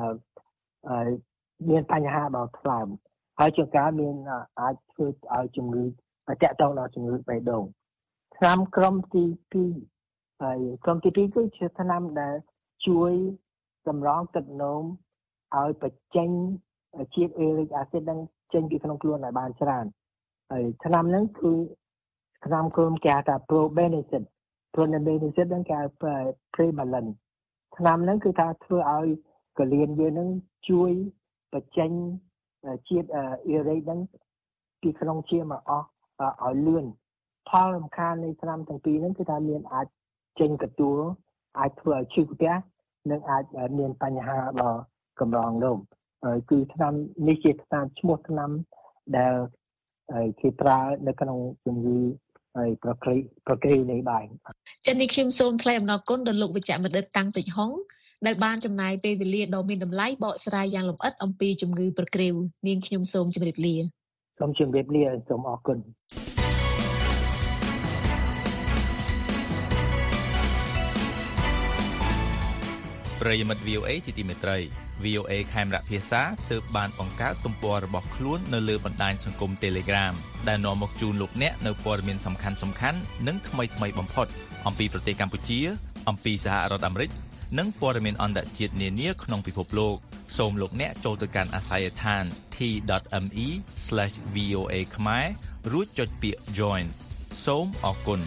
មានបញ្ហាដល់ថ្លើមហើយជាការមានអាចធ្វើឲ្យជំងឺតាក់ទងដល់ជំងឺបេះដូងថ្នាំក្រុមទីពីរហើយក្រុមទីពីរគឺជាថ្នាំដែលជួយសម្រង់ទឹកនោមឲ្យបញ្ចេញជាតិអ៊ីរិកអាស៊ីតនឹងចេញពីក្នុងខ្លួនឲ្យបានច្រើនហើយថ្នាំហ្នឹងគឺថ្នាំក្រុមគេហៅថា probenecid probenecid ហ្នឹងគេហៅ prevalent ថ្នាំហ្នឹងគឺថាធ្វើឲ្យកលៀនយើងហ្នឹងជួយបញ្ចេញជាតិអ៊ីរិកហ្នឹងពីក្នុងឈាមមកអស់ឲ្យលឿនផលសំខាន់នៃថ្នាំទាំងពីរហ្នឹងគឺថាមានអាចចេញកទួលអាចធ្វើឲ្យឈឺក្ពះនិងអាចមានបញ្ហាដល់កម្រងនោមគឺថ្នាំនេះជាថ្នាំឈ្មោះថ្នាំដែលគេប្រើនៅក្នុងជំងឺហើយប្រក្រតីប្រក្រតីនៃបាយចា៎នេះខ្ញុំសូមថ្លែងអំណរគុណដល់លោកវិជ្ជបណ្ឌិតតាំងតិចហុងដែលបានចំណាយពេលវេលាដ៏មានតម្លៃបកស្រាយយ៉ាងលម្អិតអំពីជំងឺប្រក្រតីនាងខ្ញុំសូមជម្រាបលាសូមជម្រាបលាសូមអរគុណប្រិយមិត្ត វី អូ អេ ជាទីមេត្រី វី អូ អេ ខេមរៈភាសាទើបបានបង្កើតទំព័ររបស់ខ្លួននៅលើបណ្ដាញសង្គម Telegram ដែលនាំមកជូនលោកអ្នកនៅព័ត៌មានសំខាន់ៗនិងថ្មីៗបំផុតអំពីប្រទេសកម្ពុជាអំពីសហរដ្ឋអាមេរិកនិងព័ត៌មានអន្តរជាតិនានាក្នុងពិភពលោកសូមលោកអ្នកចូលទៅកាន់អាស័យដ្ឋាន t dot m e slash v o a ខ្មែររួចចុចពាក្យ Join សូមអរគុណ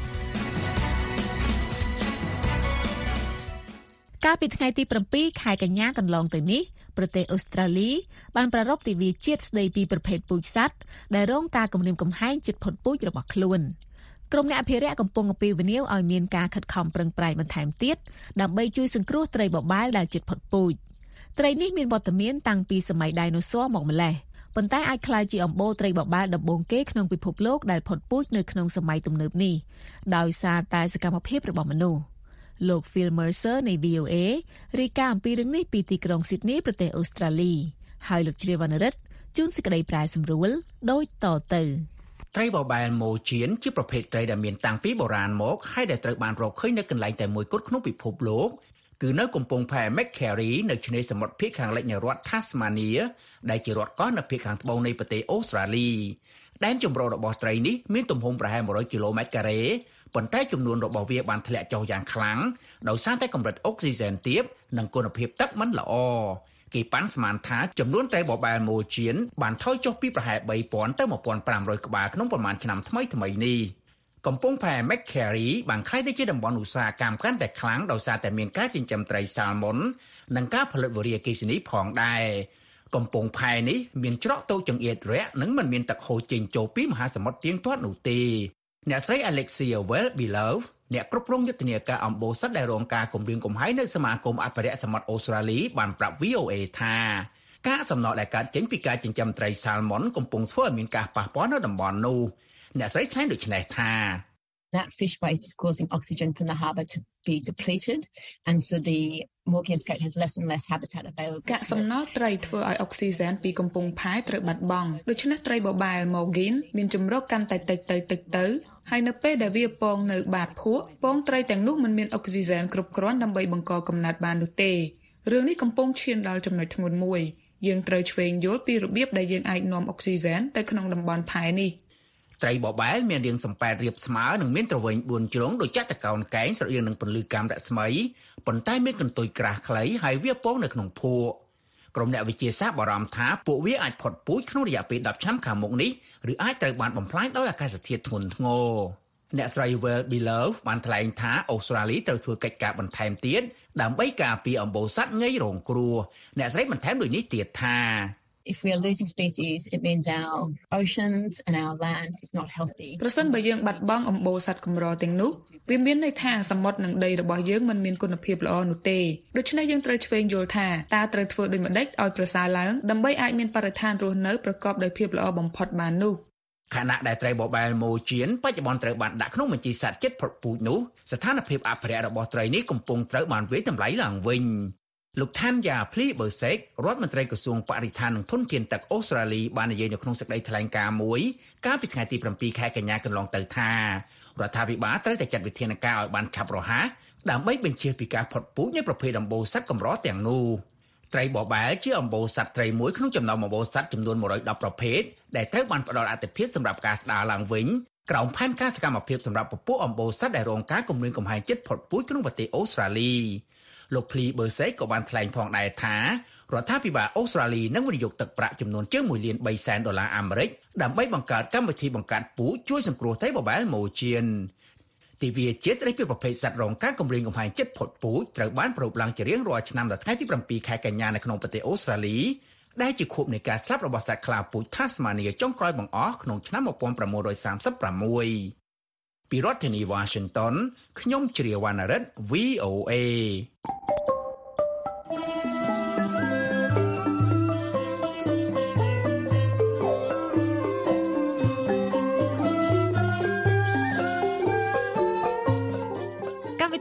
កាលពីថ្ងៃទី7ខែកញ្ញាកន្លងទៅនេះប្រទេសអូស្ត្រាលីបានប្រារព្ធទិវាជាតិស្តីពីប្រភេទពូជសត្វដែលរងការគំរាមកំហែងជិតផុតពូជរបស់ខ្លួនក្រុមអ្នកអភិរក្សកំពុងអំពាវនាវឲ្យមានការខិតខំប្រឹងប្រែងបន្ថែមទៀតដើម្បីជួយសង្គ្រោះត្រីបបែលដែលជិតផុតពូជត្រីនេះមានវត្តមានតាំងពីសម័យដាយណូស័រមកម្ល៉េះប៉ុន្តែអាចក្លាយជាអំបូរត្រីបបែលដំបូងគេក្នុងពិភពលោកដែលផុតពូជនៅក្នុងសម័យទំនើបនេះដោយសារតែសកម្មភាពរបស់មនុស្សលោក Phil Mercer នៃ វី អូ អេ រាយការណ៍អំពីរឿងនេះពីទីក្រុង Sydney ប្រទេសអូស្ត្រាលីហើយលោកជ្រាវវណ្ណរិទ្ធជួនសេចក្តីប្រែសម្រួលដូចតទៅត្រីបបែលម៉ូជៀនជាប្រភេទត្រីដែលមានតាំងពីបុរាណមកហើយដែលត្រូវបានរកឃើញនៅកន្លែងតែមួយគត់ក្នុងពិភពលោកគឺនៅកំពង់ផែ Macquarie នៅឆ្នេរសមុទ្រភាគខាងលិចនៃរដ្ឋ Tasmania ដែលជារដ្ឋកោះនៅភាគខាងត្បូងនៃប្រទេសអូស្ត្រាលីដែនជម្រករបស់ត្រីនេះមានទំហំប្រហែលone hundredគីឡូម៉ែត្រការ៉េប៉ុន្តែចំនួនរបស់វាបានធ្លាក់ចុះយ៉ាងខ្លាំងដោយសារតែកម្រិតអុកស៊ីហ្សែនទាបនិងគុណភាពទឹកមិនល្អគេប៉ាន់ស្មានថាចំនួនត្រីបបែលម៉ូជៀនបានថយចុះពីប្រហែលthree thousandទៅone thousand five hundredក្បាលក្នុងប្រមាណឆ្នាំថ្មីថ្មីនេះកំពង់ផែ Macquarie បានក្លាយទៅជាតំបន់ឧស្សាហកម្មកាន់តែខ្លាំងដោយសារតែមានការចិញ្ចឹមត្រីសាល់ម៉ុននិងការផលិតវេរីអគ្គិសនីផងដែរកំពង់ផែនេះមានច្រកតូចចង្អៀតរាក់និងមិនមានទឹកហូរចេញចូលពីមហាសមុទ្រទៀងទាត់នោះទេអ្នកស្រី Alexia Well-Beloved អ្នកគ្រប់គ្រងយុទ្ធនាការអំបូរសត្វដែលរងការគំរាមកំហែងនៅសមាគមអភិរក្សសមុទ្រអូស្ត្រាលីបានប្រាប់ វី អូ អេ ថាការសំណល់ដែលកើតចេញពីការចិញ្ចឹមត្រីសាល់ម៉ុនកំពុងធ្វើឲ្យមានការប៉ះពាល់នៅតំបន់នោះអ្នកស្រីថ្លែងដូចនេះថា That fish waste is causing oxygen from the harbour to be depleted and so the Maugean skate has less and less habitat available. កាកសំណល់ត្រីធ្វើឲ្យអុកស៊ីហ្សែនពីកំពង់ផែត្រូវបាត់បង់ដូច្នេះត្រីបបែល Maugean មានជម្រកកាន់តែតិចទៅតិចទៅហើយនៅពេលដែលវាពងនៅបាតភក់ពងត្រីទាំងនោះមិនមានអុកស៊ីហ្សែនគ្រប់គ្រាន់ដើម្បីបង្កកំណើតបាននោះទេរឿងនេះកំពុងឈានដល់ចំណុចធ្ងន់មួយយើងត្រូវឆ្វេងយល់ពីរបៀបដែលយើងអាចនាំអុកស៊ីហ្សែនទៅក្នុងតំបន់ផែនេះត្រីបបែលមានរាងសំប៉ែតរាបស្មើនិងមានទ្រវែងfourជ្រុងដូចចតុកោណកែងស្រដៀងនឹងពន្លឺកាំរស្មីប៉ុន្តែមានកន្ទុយក្រាស់ខ្លីហើយវាពងនៅក្នុងភក់ក្រុមអ្នកវិទ្យាសាស្ត្របារម្ភថាពួកវាអាចផុតពូជក្នុងរយៈពេលtenឆ្នាំខាងមុខនេះឬអាចត្រូវបានបំផ្លាញដោយអាកាសធាតុធ្ងន់ធ្ងរអ្នកស្រី Well-Beloved បានថ្លែងថាអូស្ត្រាលីត្រូវធ្វើកិច្ចការបន្ថែមទៀតដើម្បីការពារអំបូរសត្វងាយរងគ្រោះអ្នកស្រីបន្ថែមដូចនេះទៀតថា If we are losing species, it means our oceans and our land is not healthy. ប្រសិនបើយើងបាត់បង់អំបូរសត្វកម្រទាំងនោះវាមានន័យថាសមុទ្រនិងដីរបស់យើងមិនមានគុណភាពល្អនោះទេដូច្នេះយើងត្រូវឆ្វេងយល់ថាតើត្រូវធ្វើដូចម្តេចឲ្យប្រសើរឡើងដើម្បីអាចមានបរិស្ថានរស់នៅប្រកបដោយភាពល្អបំផុតបាននោះខណៈដែលត្រីបបែលម៉ូជៀនបច្ចុប្បន្នត្រូវបានដាក់ក្នុងបញ្ជីសត្វជិតផុតពូជនោះស្ថានភាពអភិរក្សរបស់ត្រីនេះកំពុងត្រូវបានវាយតម្លៃឡើងវិញលោកថានយ៉ាភ្លីបឺសេករដ្ឋមន្ត្រីក្រសួងបរិស្ថាននិងធនធានទឹកអូស្ត្រាលីបាននិយាយនៅក្នុងសេចក្តីថ្លែងការណ៍មួយកាលពីថ្ងៃទីsevenខែកញ្ញាកន្លងទៅថារដ្ឋាភិបាលត្រូវតែចាត់វិធានការឲ្យបានឆាប់រហ័សដើម្បីបញ្ជៀសពីការផុតពូជនៃប្រភេទអំបូរសត្វកម្រទាំងនោះត្រីបបែលជាអំបូរសត្វត្រីមួយក្នុងចំណោមអំបូរសត្វចំនួនone hundred tenប្រភេទដែលត្រូវបានផ្ដល់អាទិភាពសម្រាប់ការស្ដារឡើងវិញក្រោមផែនការសកម្មភាពសម្រាប់ពពួកអំបូរសត្វដែលរងការគំរាមកំហែងជិតផុតពូជក្នុងប្រទេសអូស្ត្រាលីលោកភ្លីបឺសេកក៏បានថ្លែងផងដែរថារដ្ឋាភិបាលអូស្ត្រាលីនឹងវិនិយោគទឹកប្រាក់ចំនួនជាងoneលានthreeសែនដុល្លារអាមេរិកដើម្បីបង្កើតកម្មវិធីបង្កាត់ពូជជួយសង្គ្រោះត្រីបបែលម៉ូជៀនទិវាជាតិស្តីពីប្រភេទសត្វរងការគំរាមកំហែងជិតផុតពូជត្រូវបានប្រារព្ធឡើងជារៀងរាល់ឆ្នាំដល់ថ្ងៃទីsevenខែកញ្ញានៅក្នុងប្រទេសអូស្ត្រាលីដែលជាខួបនៃការស្លាប់របស់សត្វខ្លាពូជ Tasmania ចុងក្រោយបង្អស់ក្នុងឆ្នាំnineteen thirty-sixពីរដ្ឋធានី Washington ខ្ញុំជ្រាវវណ្ណរិទ្ធ វី អូ អេ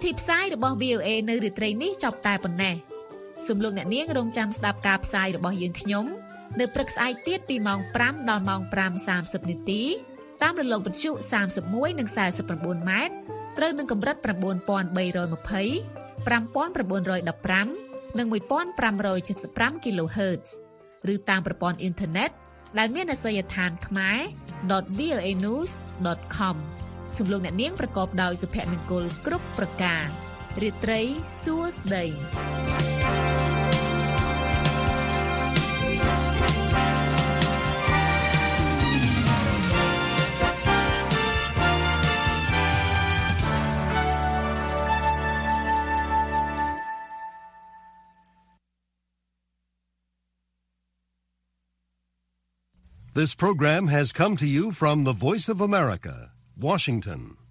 ធីផ្សាយរបស់ វី អូ เอ នៅរាត្រីនេះចប់តែប៉ុណ្ណេះសូមលោកអ្នកនាងរងចាំស្ដាប់ការផ្សាយរបស់យើងខ្ញុំនៅព្រឹកស្អែកទៀតពីម៉ោងប្រាំដល់ម៉ោងប្រាំសាមសិបនាទីតាមរលកវិទ្យុសាមសិបមួយនិងសាសិប៩ម៉ែត្រត្រូវនឹងកម្រិត៩,៣២០ ៥,៩១៥ និងមួយពាន់ប្រាំរយចិតសិបប្រាំ kHz ឬតាមប្រព័ន្ធអ៊ីនធឺណិតដែលមានអាសយដ្ឋានខ្មែរ ដត វី អូ เอ นิวส์ ដត com សូមលោកអ្នកនាងប្រកបដោយសុភមង្គលគ្រប់ប្រការរាត្រីសួស្តី This program has come to you from the Voice of America, Washington.